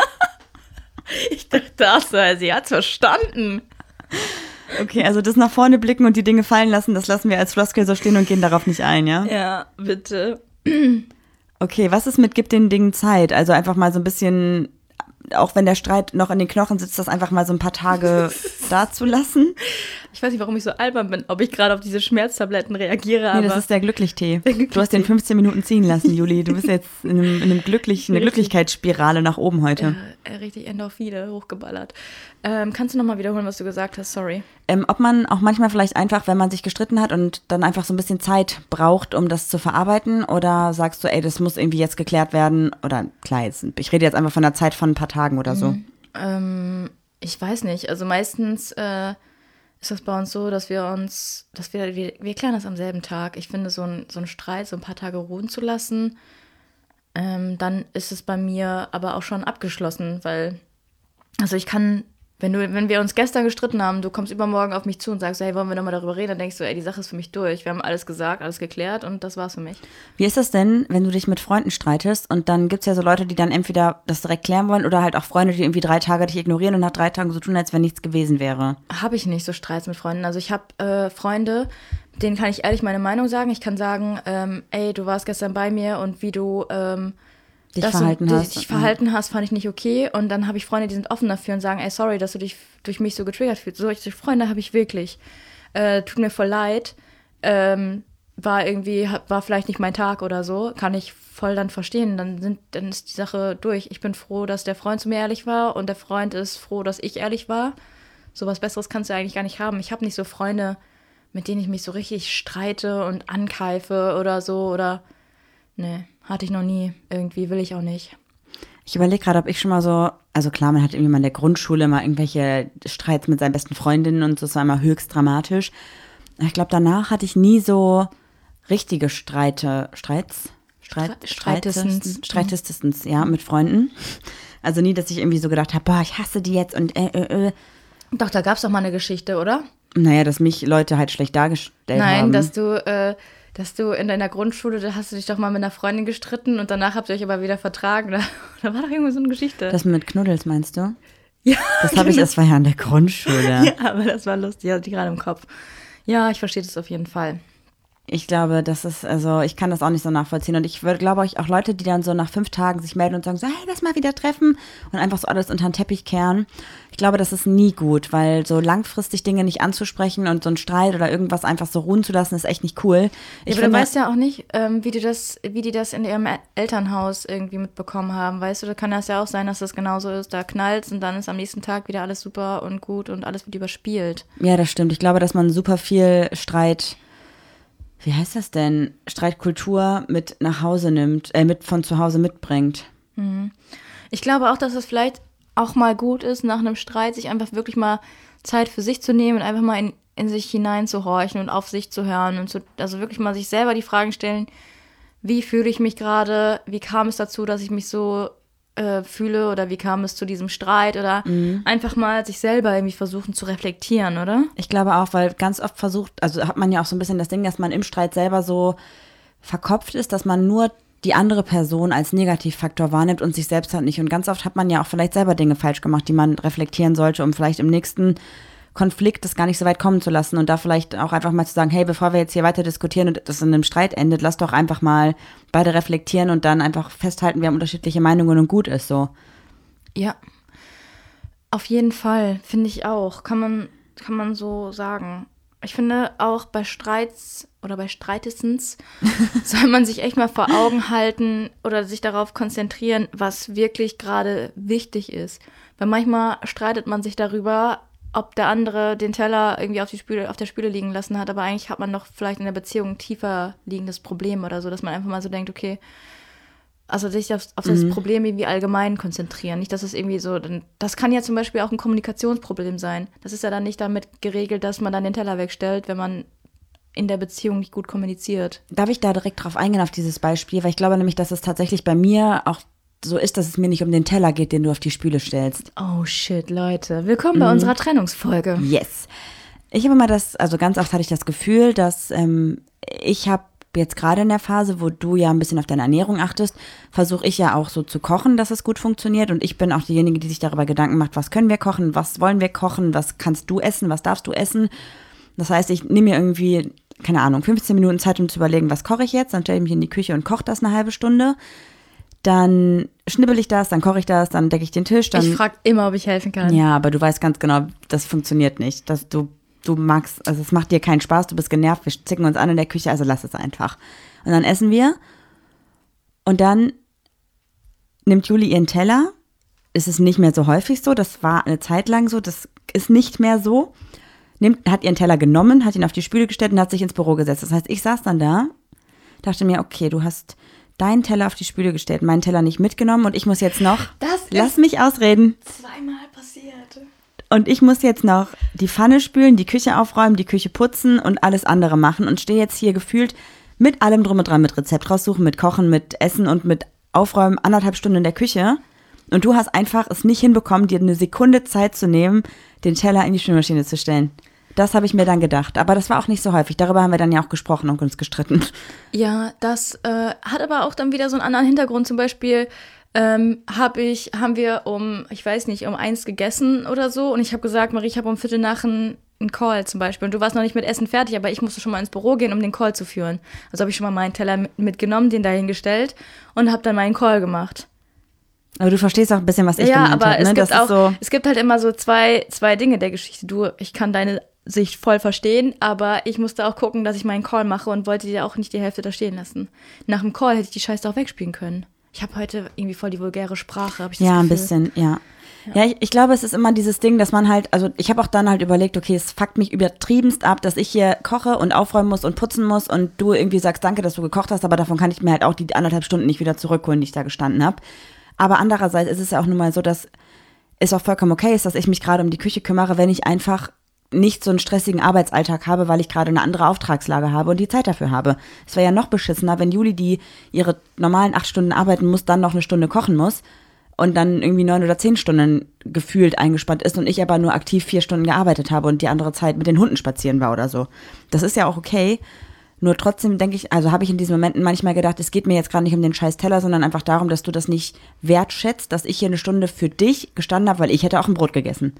Ich dachte, sie hat's verstanden. Okay, also das nach vorne blicken und die Dinge fallen lassen, das lassen wir als Floskel so stehen und gehen darauf nicht ein, ja? Ja, bitte. Okay, was ist mit gib den Dingen Zeit? Also einfach mal so ein bisschen auch wenn der Streit noch in den Knochen sitzt, das einfach mal so ein paar Tage da zu lassen. Ich weiß nicht, warum ich so albern bin, ob ich gerade auf diese Schmerztabletten reagiere. Nee, aber das ist der Glücklichtee. Du hast den 15 Minuten ziehen lassen, Juli. Du bist jetzt in einer Glücklichkeitsspirale nach oben heute. Richtig Endorphine hochgeballert. Kannst du nochmal wiederholen, was du gesagt hast? Sorry. Ob man auch manchmal vielleicht einfach, wenn man sich gestritten hat und dann einfach so ein bisschen Zeit braucht, um das zu verarbeiten, oder sagst du, ey, das muss irgendwie jetzt geklärt werden, oder klar, ich rede jetzt einfach von der Zeit von ein paar Tagen oder so. Ich weiß nicht, also meistens ist das bei uns so, dass wir klären das am selben Tag. Ich finde, so ein Streit so ein paar Tage ruhen zu lassen, dann ist es bei mir aber auch schon abgeschlossen, weil, also ich kann, wenn wir uns gestern gestritten haben, du kommst übermorgen auf mich zu und sagst, hey, wollen wir nochmal darüber reden, dann denkst du, ey, die Sache ist für mich durch. Wir haben alles gesagt, alles geklärt und das war's für mich. Wie ist das denn, wenn du dich mit Freunden streitest und dann gibt's ja so Leute, die dann entweder das direkt klären wollen oder halt auch Freunde, die irgendwie 3 Tage dich ignorieren und nach 3 Tagen so tun, als wenn nichts gewesen wäre? Habe ich nicht so Streits mit Freunden. Also ich habe Freunde, denen kann ich ehrlich meine Meinung sagen. Ich kann sagen, ey, du warst gestern bei mir und wie du dich verhalten hast, fand ich nicht okay. Und dann habe ich Freunde, die sind offen dafür und sagen, ey, sorry, dass du dich durch mich so getriggert fühlst. Solche Freunde habe ich wirklich. Tut mir voll leid. War vielleicht nicht mein Tag oder so. Kann ich voll dann verstehen. Dann ist die Sache durch. Ich bin froh, dass der Freund zu mir ehrlich war und der Freund ist froh, dass ich ehrlich war. So was Besseres kannst du eigentlich gar nicht haben. Ich habe nicht so Freunde, mit denen ich mich so richtig streite und ankeife oder so. Oder nee, hatte ich noch nie. Irgendwie will ich auch nicht. Ich überlege gerade, ob ich schon mal so, also klar, man hat irgendwie mal in der Grundschule mal irgendwelche Streits mit seinen besten Freundinnen und so, das war immer höchst dramatisch. Ich glaube, danach hatte ich nie so richtige Streitestens, ja, mit Freunden. Also nie, dass ich irgendwie so gedacht habe, boah, ich hasse die jetzt und Doch, da gab es doch mal eine Geschichte, oder? Naja, dass mich Leute halt schlecht dargestellt haben. Nein, dass du in deiner Grundschule, da hast du dich doch mal mit einer Freundin gestritten und danach habt ihr euch aber wieder vertragen. Da war doch irgendwie so eine Geschichte. Das mit Knuddels, meinst du? Ja. Das habe ich, das war ja in der Grundschule. Ja, aber das war lustig, ich hatte die gerade im Kopf. Ja, ich verstehe das auf jeden Fall. Ich glaube, ich kann das auch nicht so nachvollziehen. Und ich würde, glaube ich, auch Leute, die dann so nach 5 Tagen sich melden und sagen so, hey, lass mal wieder treffen und einfach so alles unter den Teppich kehren. Ich glaube, das ist nie gut, weil so langfristig Dinge nicht anzusprechen und so einen Streit oder irgendwas einfach so ruhen zu lassen, ist echt nicht cool. Aber du weißt ja auch nicht, wie die das in ihrem Elternhaus irgendwie mitbekommen haben. Weißt du, da kann das ja auch sein, dass das genauso ist. Da knallt's und dann ist am nächsten Tag wieder alles super und gut und alles wird überspielt. Ja, das stimmt. Ich glaube, dass man super viel wie heißt das denn? Streitkultur mit nach Hause nimmt, von zu Hause mitbringt. Ich glaube auch, dass es vielleicht auch mal gut ist, nach einem Streit sich einfach wirklich mal Zeit für sich zu nehmen und einfach mal in sich hineinzuhorchen und auf sich zu hören und also wirklich mal sich selber die Fragen stellen, wie fühle ich mich gerade, wie kam es dazu, dass ich mich so fühle oder wie kam es zu diesem Streit oder einfach mal sich selber irgendwie versuchen zu reflektieren, oder? Ich glaube auch, weil ganz oft hat man ja auch so ein bisschen das Ding, dass man im Streit selber so verkopft ist, dass man nur die andere Person als Negativfaktor wahrnimmt und sich selbst halt nicht. Und ganz oft hat man ja auch vielleicht selber Dinge falsch gemacht, die man reflektieren sollte, um vielleicht im nächsten Konflikt das gar nicht so weit kommen zu lassen und da vielleicht auch einfach mal zu sagen, hey, bevor wir jetzt hier weiter diskutieren und das in einem Streit endet, lass doch einfach mal beide reflektieren und dann einfach festhalten, wir haben unterschiedliche Meinungen und gut ist so. Ja, auf jeden Fall, finde ich auch. Kann man so sagen. Ich finde auch bei Streits oder bei Streitestens soll man sich echt mal vor Augen halten oder sich darauf konzentrieren, was wirklich gerade wichtig ist. Weil manchmal streitet man sich darüber, ob der andere den Teller irgendwie auf der Spüle liegen lassen hat, aber eigentlich hat man doch vielleicht in der Beziehung ein tiefer liegendes Problem oder so, dass man einfach mal so denkt, okay, also sich auf das Problem irgendwie allgemein konzentrieren. Nicht, dass es irgendwie so, das kann ja zum Beispiel auch ein Kommunikationsproblem sein. Das ist ja dann nicht damit geregelt, dass man dann den Teller wegstellt, wenn man in der Beziehung nicht gut kommuniziert. Darf ich da direkt drauf eingehen, auf dieses Beispiel? Weil ich glaube nämlich, dass es tatsächlich bei mir auch so ist, dass es mir nicht um den Teller geht, den du auf die Spüle stellst. Oh shit, Leute. Willkommen bei unserer Trennungsfolge. Yes. Ich habe immer also ganz oft hatte ich das Gefühl, dass ich habe jetzt gerade in der Phase, wo du ja ein bisschen auf deine Ernährung achtest, versuche ich ja auch so zu kochen, dass es gut funktioniert. Und ich bin auch diejenige, die sich darüber Gedanken macht, was können wir kochen, was wollen wir kochen, was kannst du essen, was darfst du essen. Das heißt, ich nehme mir irgendwie, keine Ahnung, 15 Minuten Zeit, um zu überlegen, was koche ich jetzt. Dann stelle ich mich in die Küche und koche das eine halbe Stunde. dann schnibbel ich das, dann koche ich das, dann decke ich den Tisch. Dann, Ich frage immer, ob ich helfen kann. ja, aber du weißt ganz genau, das funktioniert nicht. Dass du magst, also es macht dir keinen Spaß, du bist genervt, wir zicken uns an in der Küche, also lass es einfach. Und dann essen wir und dann nimmt Juli ihren Teller. Es ist nicht mehr so häufig so, das war eine Zeit lang so, das ist nicht mehr so. Hat ihren Teller genommen, hat ihn auf die Spüle gestellt und hat sich ins Büro gesetzt. Das heißt, ich saß dann da, dachte mir, okay, du hast deinen Teller auf die Spüle gestellt, meinen Teller nicht mitgenommen und ich muss jetzt noch, lass mich ausreden. Zweimal passiert. Und ich muss jetzt noch die Pfanne spülen, die Küche aufräumen, die Küche putzen und alles andere machen und stehe jetzt hier gefühlt mit allem drum und dran, mit Rezept raussuchen, mit Kochen, mit Essen und mit Aufräumen 1,5 Stunden in der Küche. Und du hast einfach es nicht hinbekommen, dir eine Sekunde Zeit zu nehmen, den Teller in die Spülmaschine zu stellen. Das habe ich mir dann gedacht. Aber das war auch nicht so häufig. Darüber haben wir dann ja auch gesprochen und uns gestritten. Ja, das hat aber auch dann wieder so einen anderen Hintergrund. Zum Beispiel haben wir um 1 gegessen oder so. Und ich habe gesagt, Marie, ich habe um 7:45 einen Call zum Beispiel. Und du warst noch nicht mit Essen fertig, aber ich musste schon mal ins Büro gehen, um den Call zu führen. Also habe ich schon mal meinen Teller mitgenommen, den dahingestellt und habe dann meinen Call gemacht. Aber du verstehst auch ein bisschen, was ich gemeint habe. Ja, aber Ne? es gibt halt immer so zwei Dinge der Geschichte. Ich kann deine Sicht voll verstehen, aber ich musste auch gucken, dass ich meinen Call mache und wollte dir auch nicht die Hälfte da stehen lassen. Nach dem Call hätte ich die Scheiße auch wegspielen können. Ich habe heute irgendwie voll die vulgäre Sprache, habe ich das Ja, Gefühl. ein bisschen, ja. Ja, ich glaube, es ist immer dieses Ding, dass man halt, also ich habe auch dann halt überlegt, okay, es fuckt mich übertriebenst ab, dass ich hier koche und aufräumen muss und putzen muss und du irgendwie sagst, danke, dass du gekocht hast, aber davon kann ich mir halt auch die 1,5 Stunden nicht wieder zurückholen, die ich da gestanden habe. Aber andererseits ist es ja auch nun mal so, dass es auch vollkommen okay ist, dass ich mich gerade um die Küche kümmere, wenn ich einfach nicht so einen stressigen Arbeitsalltag habe, weil ich gerade eine andere Auftragslage habe und die Zeit dafür habe. Es wäre ja noch beschissener, wenn Juli, die ihre normalen 8 Stunden arbeiten muss, dann noch eine Stunde kochen muss und dann irgendwie 9 oder 10 Stunden gefühlt eingespannt ist und ich aber nur aktiv 4 Stunden gearbeitet habe und die andere Zeit mit den Hunden spazieren war oder so. Das ist ja auch okay. Nur trotzdem denke ich, also habe ich in diesen Momenten manchmal gedacht, es geht mir jetzt gerade nicht um den scheiß Teller, sondern einfach darum, dass du das nicht wertschätzt, dass ich hier eine Stunde für dich gestanden habe, weil ich hätte auch ein Brot gegessen.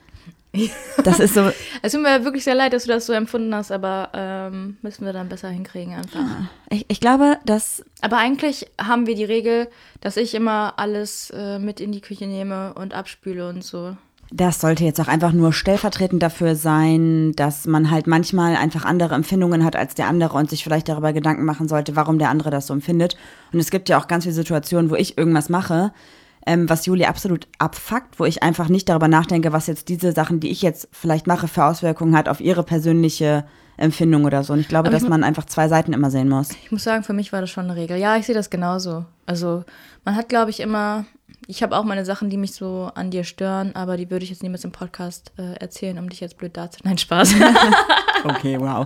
Das ist so. Es tut mir wirklich sehr leid, dass du das so empfunden hast, aber müssen wir dann besser hinkriegen einfach. Ich glaube, dass. Aber eigentlich haben wir die Regel, dass ich immer alles mit in die Küche nehme und abspüle und so. Das sollte jetzt auch einfach nur stellvertretend dafür sein, dass man halt manchmal einfach andere Empfindungen hat als der andere und sich vielleicht darüber Gedanken machen sollte, warum der andere das so empfindet. Und es gibt ja auch ganz viele Situationen, wo ich irgendwas mache, was Juli absolut abfuckt, wo ich einfach nicht darüber nachdenke, was jetzt diese Sachen, die ich jetzt vielleicht mache, für Auswirkungen hat auf ihre persönliche Empfindung oder so. Und ich glaube, dass man einfach 2 Seiten immer sehen muss. Ich muss sagen, für mich war das schon eine Regel. Ja, ich sehe das genauso. Also man hat, glaube ich, immer, ich habe auch meine Sachen, die mich so an dir stören, aber die würde ich jetzt niemals im Podcast erzählen, um dich jetzt blöd darzustellen. Nein, Spaß. Okay, wow.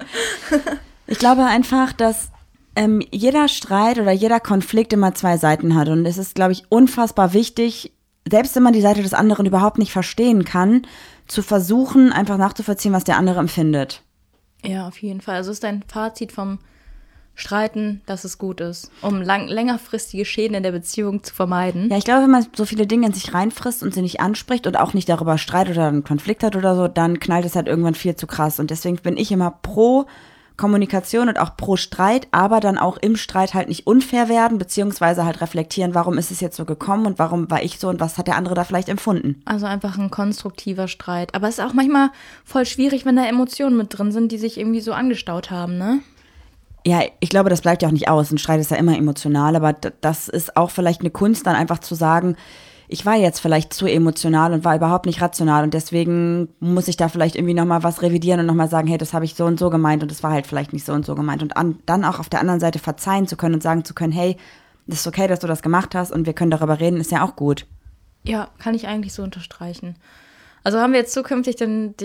Ich glaube einfach, dass jeder Streit oder jeder Konflikt immer 2 Seiten hat. Und es ist, glaube ich, unfassbar wichtig, selbst wenn man die Seite des anderen überhaupt nicht verstehen kann, zu versuchen, einfach nachzuvollziehen, was der andere empfindet. Ja, auf jeden Fall. Also ist dein Fazit vom Streiten, dass es gut ist, um längerfristige Schäden in der Beziehung zu vermeiden. Ja, ich glaube, wenn man so viele Dinge in sich reinfrisst und sie nicht anspricht und auch nicht darüber streitet oder einen Konflikt hat oder so, dann knallt es halt irgendwann viel zu krass. Und deswegen bin ich immer pro Kommunikation und auch pro Streit, aber dann auch im Streit halt nicht unfair werden, beziehungsweise halt reflektieren, warum ist es jetzt so gekommen und warum war ich so und was hat der andere da vielleicht empfunden. Also einfach ein konstruktiver Streit. Aber es ist auch manchmal voll schwierig, wenn da Emotionen mit drin sind, die sich irgendwie so angestaut haben, ne? Ja, ich glaube, das bleibt ja auch nicht aus. Ein Streit ist ja immer emotional, aber das ist auch vielleicht eine Kunst, dann einfach zu sagen, ich war jetzt vielleicht zu emotional und war überhaupt nicht rational und deswegen muss ich da vielleicht irgendwie nochmal was revidieren und nochmal sagen, hey, das habe ich so und so gemeint und das war halt vielleicht nicht so und so gemeint und dann auch auf der anderen Seite verzeihen zu können und sagen zu können, hey, das ist okay, dass du das gemacht hast und wir können darüber reden, ist ja auch gut. Ja, kann ich eigentlich so unterstreichen. Also haben wir jetzt zukünftig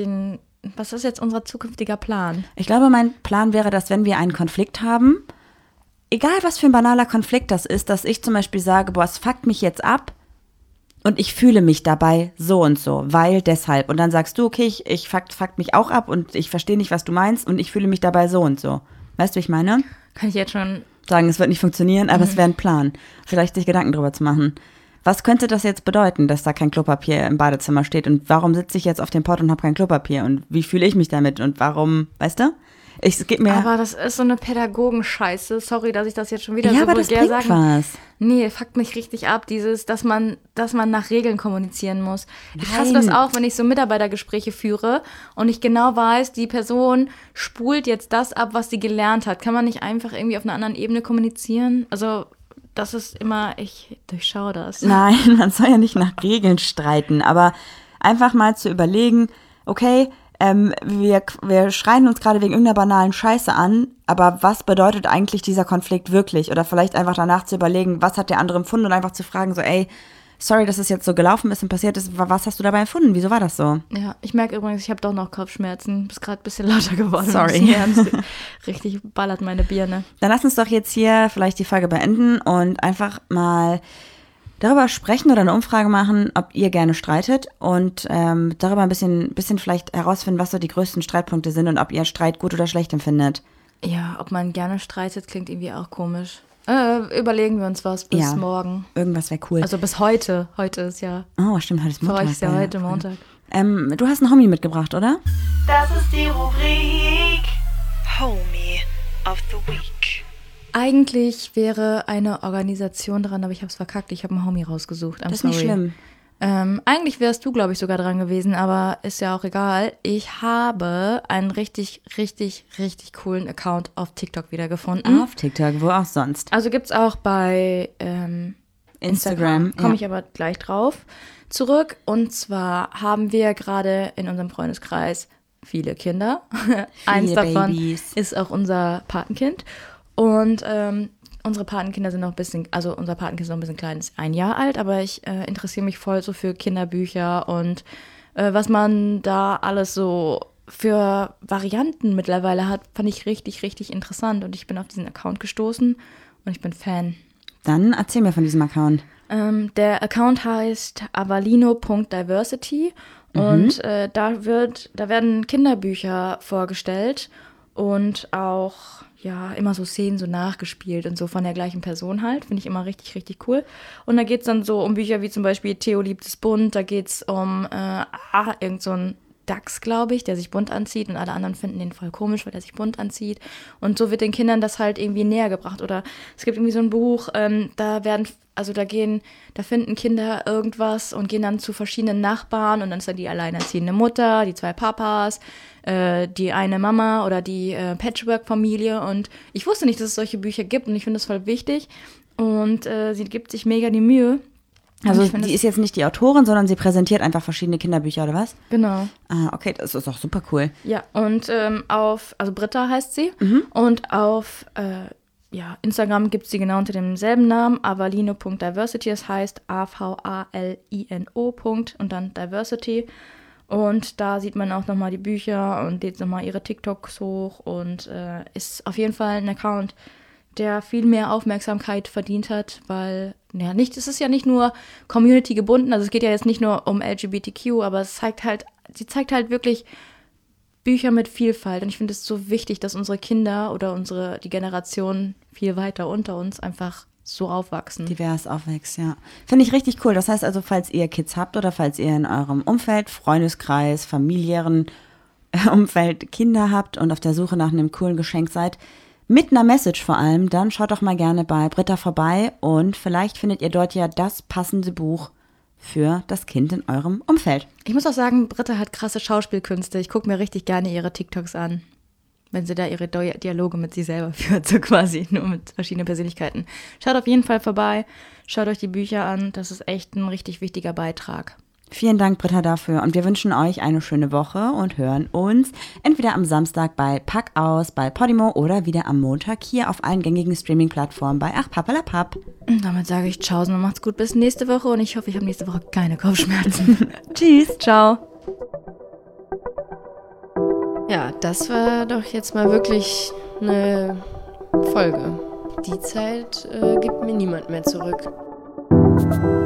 was ist jetzt unser zukünftiger Plan? Ich glaube, mein Plan wäre, dass wenn wir einen Konflikt haben, egal was für ein banaler Konflikt das ist, dass ich zum Beispiel sage, boah, es fuckt mich jetzt ab, und ich fühle mich dabei so und so, weil deshalb. Und dann sagst du, okay, ich fuck mich auch ab und ich verstehe nicht, was du meinst und ich fühle mich dabei so und so. Weißt du, wie ich meine? Kann ich jetzt schon sagen, es wird nicht funktionieren, aber es wäre ein Plan. Vielleicht sich Gedanken drüber zu machen. Was könnte das jetzt bedeuten, dass da kein Klopapier im Badezimmer steht? Und warum sitze ich jetzt auf dem Pott und habe kein Klopapier? Und wie fühle ich mich damit? Und warum, weißt du? Es geht mir. Aber das ist so eine Pädagogenscheiße. Sorry, dass ich das jetzt schon wieder ja, so aber das vulgär bringt sage. was. Nee, fuckt mich richtig ab, dass man nach Regeln kommunizieren muss. Ich hasse das auch, wenn ich so Mitarbeitergespräche führe und ich genau weiß, die Person spult jetzt das ab, was sie gelernt hat. Kann man nicht einfach irgendwie auf einer anderen Ebene kommunizieren? Also, das ist immer, ich durchschaue das. Nein, man soll ja nicht nach Regeln streiten, aber einfach mal zu überlegen, okay, wir schreien uns gerade wegen irgendeiner banalen Scheiße an, aber was bedeutet eigentlich dieser Konflikt wirklich? Oder vielleicht einfach danach zu überlegen, was hat der andere empfunden und einfach zu fragen, so, ey, sorry, dass es jetzt so gelaufen ist und passiert ist, was hast du dabei empfunden? Wieso war das so? Ja, ich merke übrigens, ich habe doch noch Kopfschmerzen. Bist gerade ein bisschen lauter geworden. Sorry. Richtig ballert meine Birne. Dann lass uns doch jetzt hier vielleicht die Folge beenden und einfach mal darüber sprechen oder eine Umfrage machen, ob ihr gerne streitet und darüber ein bisschen vielleicht herausfinden, was so die größten Streitpunkte sind und ob ihr Streit gut oder schlecht empfindet. Ja, ob man gerne streitet, klingt irgendwie auch komisch. Überlegen wir uns was bis morgen. Irgendwas wäre cool. Also bis heute. Heute ist ja. Oh, stimmt, heute ist Montag. Für euch ist ja heute Montag. Du hast einen Homie mitgebracht, oder? Das ist die Rubrik Homie of the Week. Eigentlich wäre eine Organisation dran, aber ich habe es verkackt. Ich habe einen Homie rausgesucht. Das ist nicht schlimm. Eigentlich wärst du, glaube ich, sogar dran gewesen, aber ist ja auch egal. Ich habe einen richtig, richtig, richtig coolen Account auf TikTok wiedergefunden. Auf TikTok, wo auch sonst. Also gibt's auch bei Instagram. Komme ich aber gleich drauf zurück. Und zwar haben wir gerade in unserem Freundeskreis viele Kinder. Eins davon ist auch unser Patenkind. Und unsere Patenkinder sind noch ein bisschen, also unser Patenkind ist noch ein bisschen klein, ist 1 Jahr alt, aber ich interessiere mich voll so für Kinderbücher und was man da alles so für Varianten mittlerweile hat, fand ich richtig, richtig interessant und ich bin auf diesen Account gestoßen und ich bin Fan. Dann erzähl mir von diesem Account. Der Account heißt avalino.diversity und da werden Kinderbücher vorgestellt und auch ja, immer so Szenen so nachgespielt und so von der gleichen Person halt. Finde ich immer richtig, richtig cool. Und da geht es dann so um Bücher wie zum Beispiel Theo liebt es bunt. Da geht es um irgend so ein Dachs, glaube ich, der sich bunt anzieht und alle anderen finden den voll komisch, weil der sich bunt anzieht. Und so wird den Kindern das halt irgendwie näher gebracht. Oder es gibt irgendwie so ein Buch, da finden Kinder irgendwas und gehen dann zu verschiedenen Nachbarn und dann ist da die alleinerziehende Mutter, die 2 Papas, die eine Mama oder die Patchwork-Familie und ich wusste nicht, dass es solche Bücher gibt und ich finde das voll wichtig und sie gibt sich mega die Mühe. Also die ist jetzt nicht die Autorin, sondern sie präsentiert einfach verschiedene Kinderbücher, oder was? Genau. Ah, okay, das ist auch super cool. Ja, und also Britta heißt sie und auf Instagram gibt es sie genau unter demselben Namen, avalino.diversity, das heißt AVALINO. und dann Diversity. Und da sieht man auch nochmal die Bücher und lädt nochmal ihre TikToks hoch und ist auf jeden Fall ein Account, der viel mehr Aufmerksamkeit verdient hat, weil es ist ja nicht nur Community gebunden, also es geht ja jetzt nicht nur um LGBTQ, aber sie zeigt halt wirklich Bücher mit Vielfalt und ich finde es so wichtig, dass unsere Kinder oder die Generation viel weiter unter uns einfach so aufwachsen. Divers aufwächst, ja. Finde ich richtig cool. Das heißt also, falls ihr Kids habt oder falls ihr in eurem Umfeld, Freundeskreis, familiären Umfeld Kinder habt und auf der Suche nach einem coolen Geschenk seid, mit einer Message vor allem, dann schaut doch mal gerne bei Britta vorbei und vielleicht findet ihr dort ja das passende Buch für das Kind in eurem Umfeld. Ich muss auch sagen, Britta hat krasse Schauspielkünste. Ich gucke mir richtig gerne ihre TikToks an, wenn sie da ihre Dialoge mit sich selber führt, so quasi, nur mit verschiedenen Persönlichkeiten. Schaut auf jeden Fall vorbei, schaut euch die Bücher an, das ist echt ein richtig wichtiger Beitrag. Vielen Dank, Britta, dafür und wir wünschen euch eine schöne Woche und hören uns entweder am Samstag bei Pack aus, bei Podimo oder wieder am Montag hier auf allen gängigen Streaming-Plattformen bei Ach Pappalapapp. Und damit sage ich Tschaußen und macht's gut bis nächste Woche und ich hoffe, ich habe nächste Woche keine Kopfschmerzen. Tschüss. Ciao. Ja, das war doch jetzt mal wirklich eine Folge. Die Zeit gibt mir niemand mehr zurück.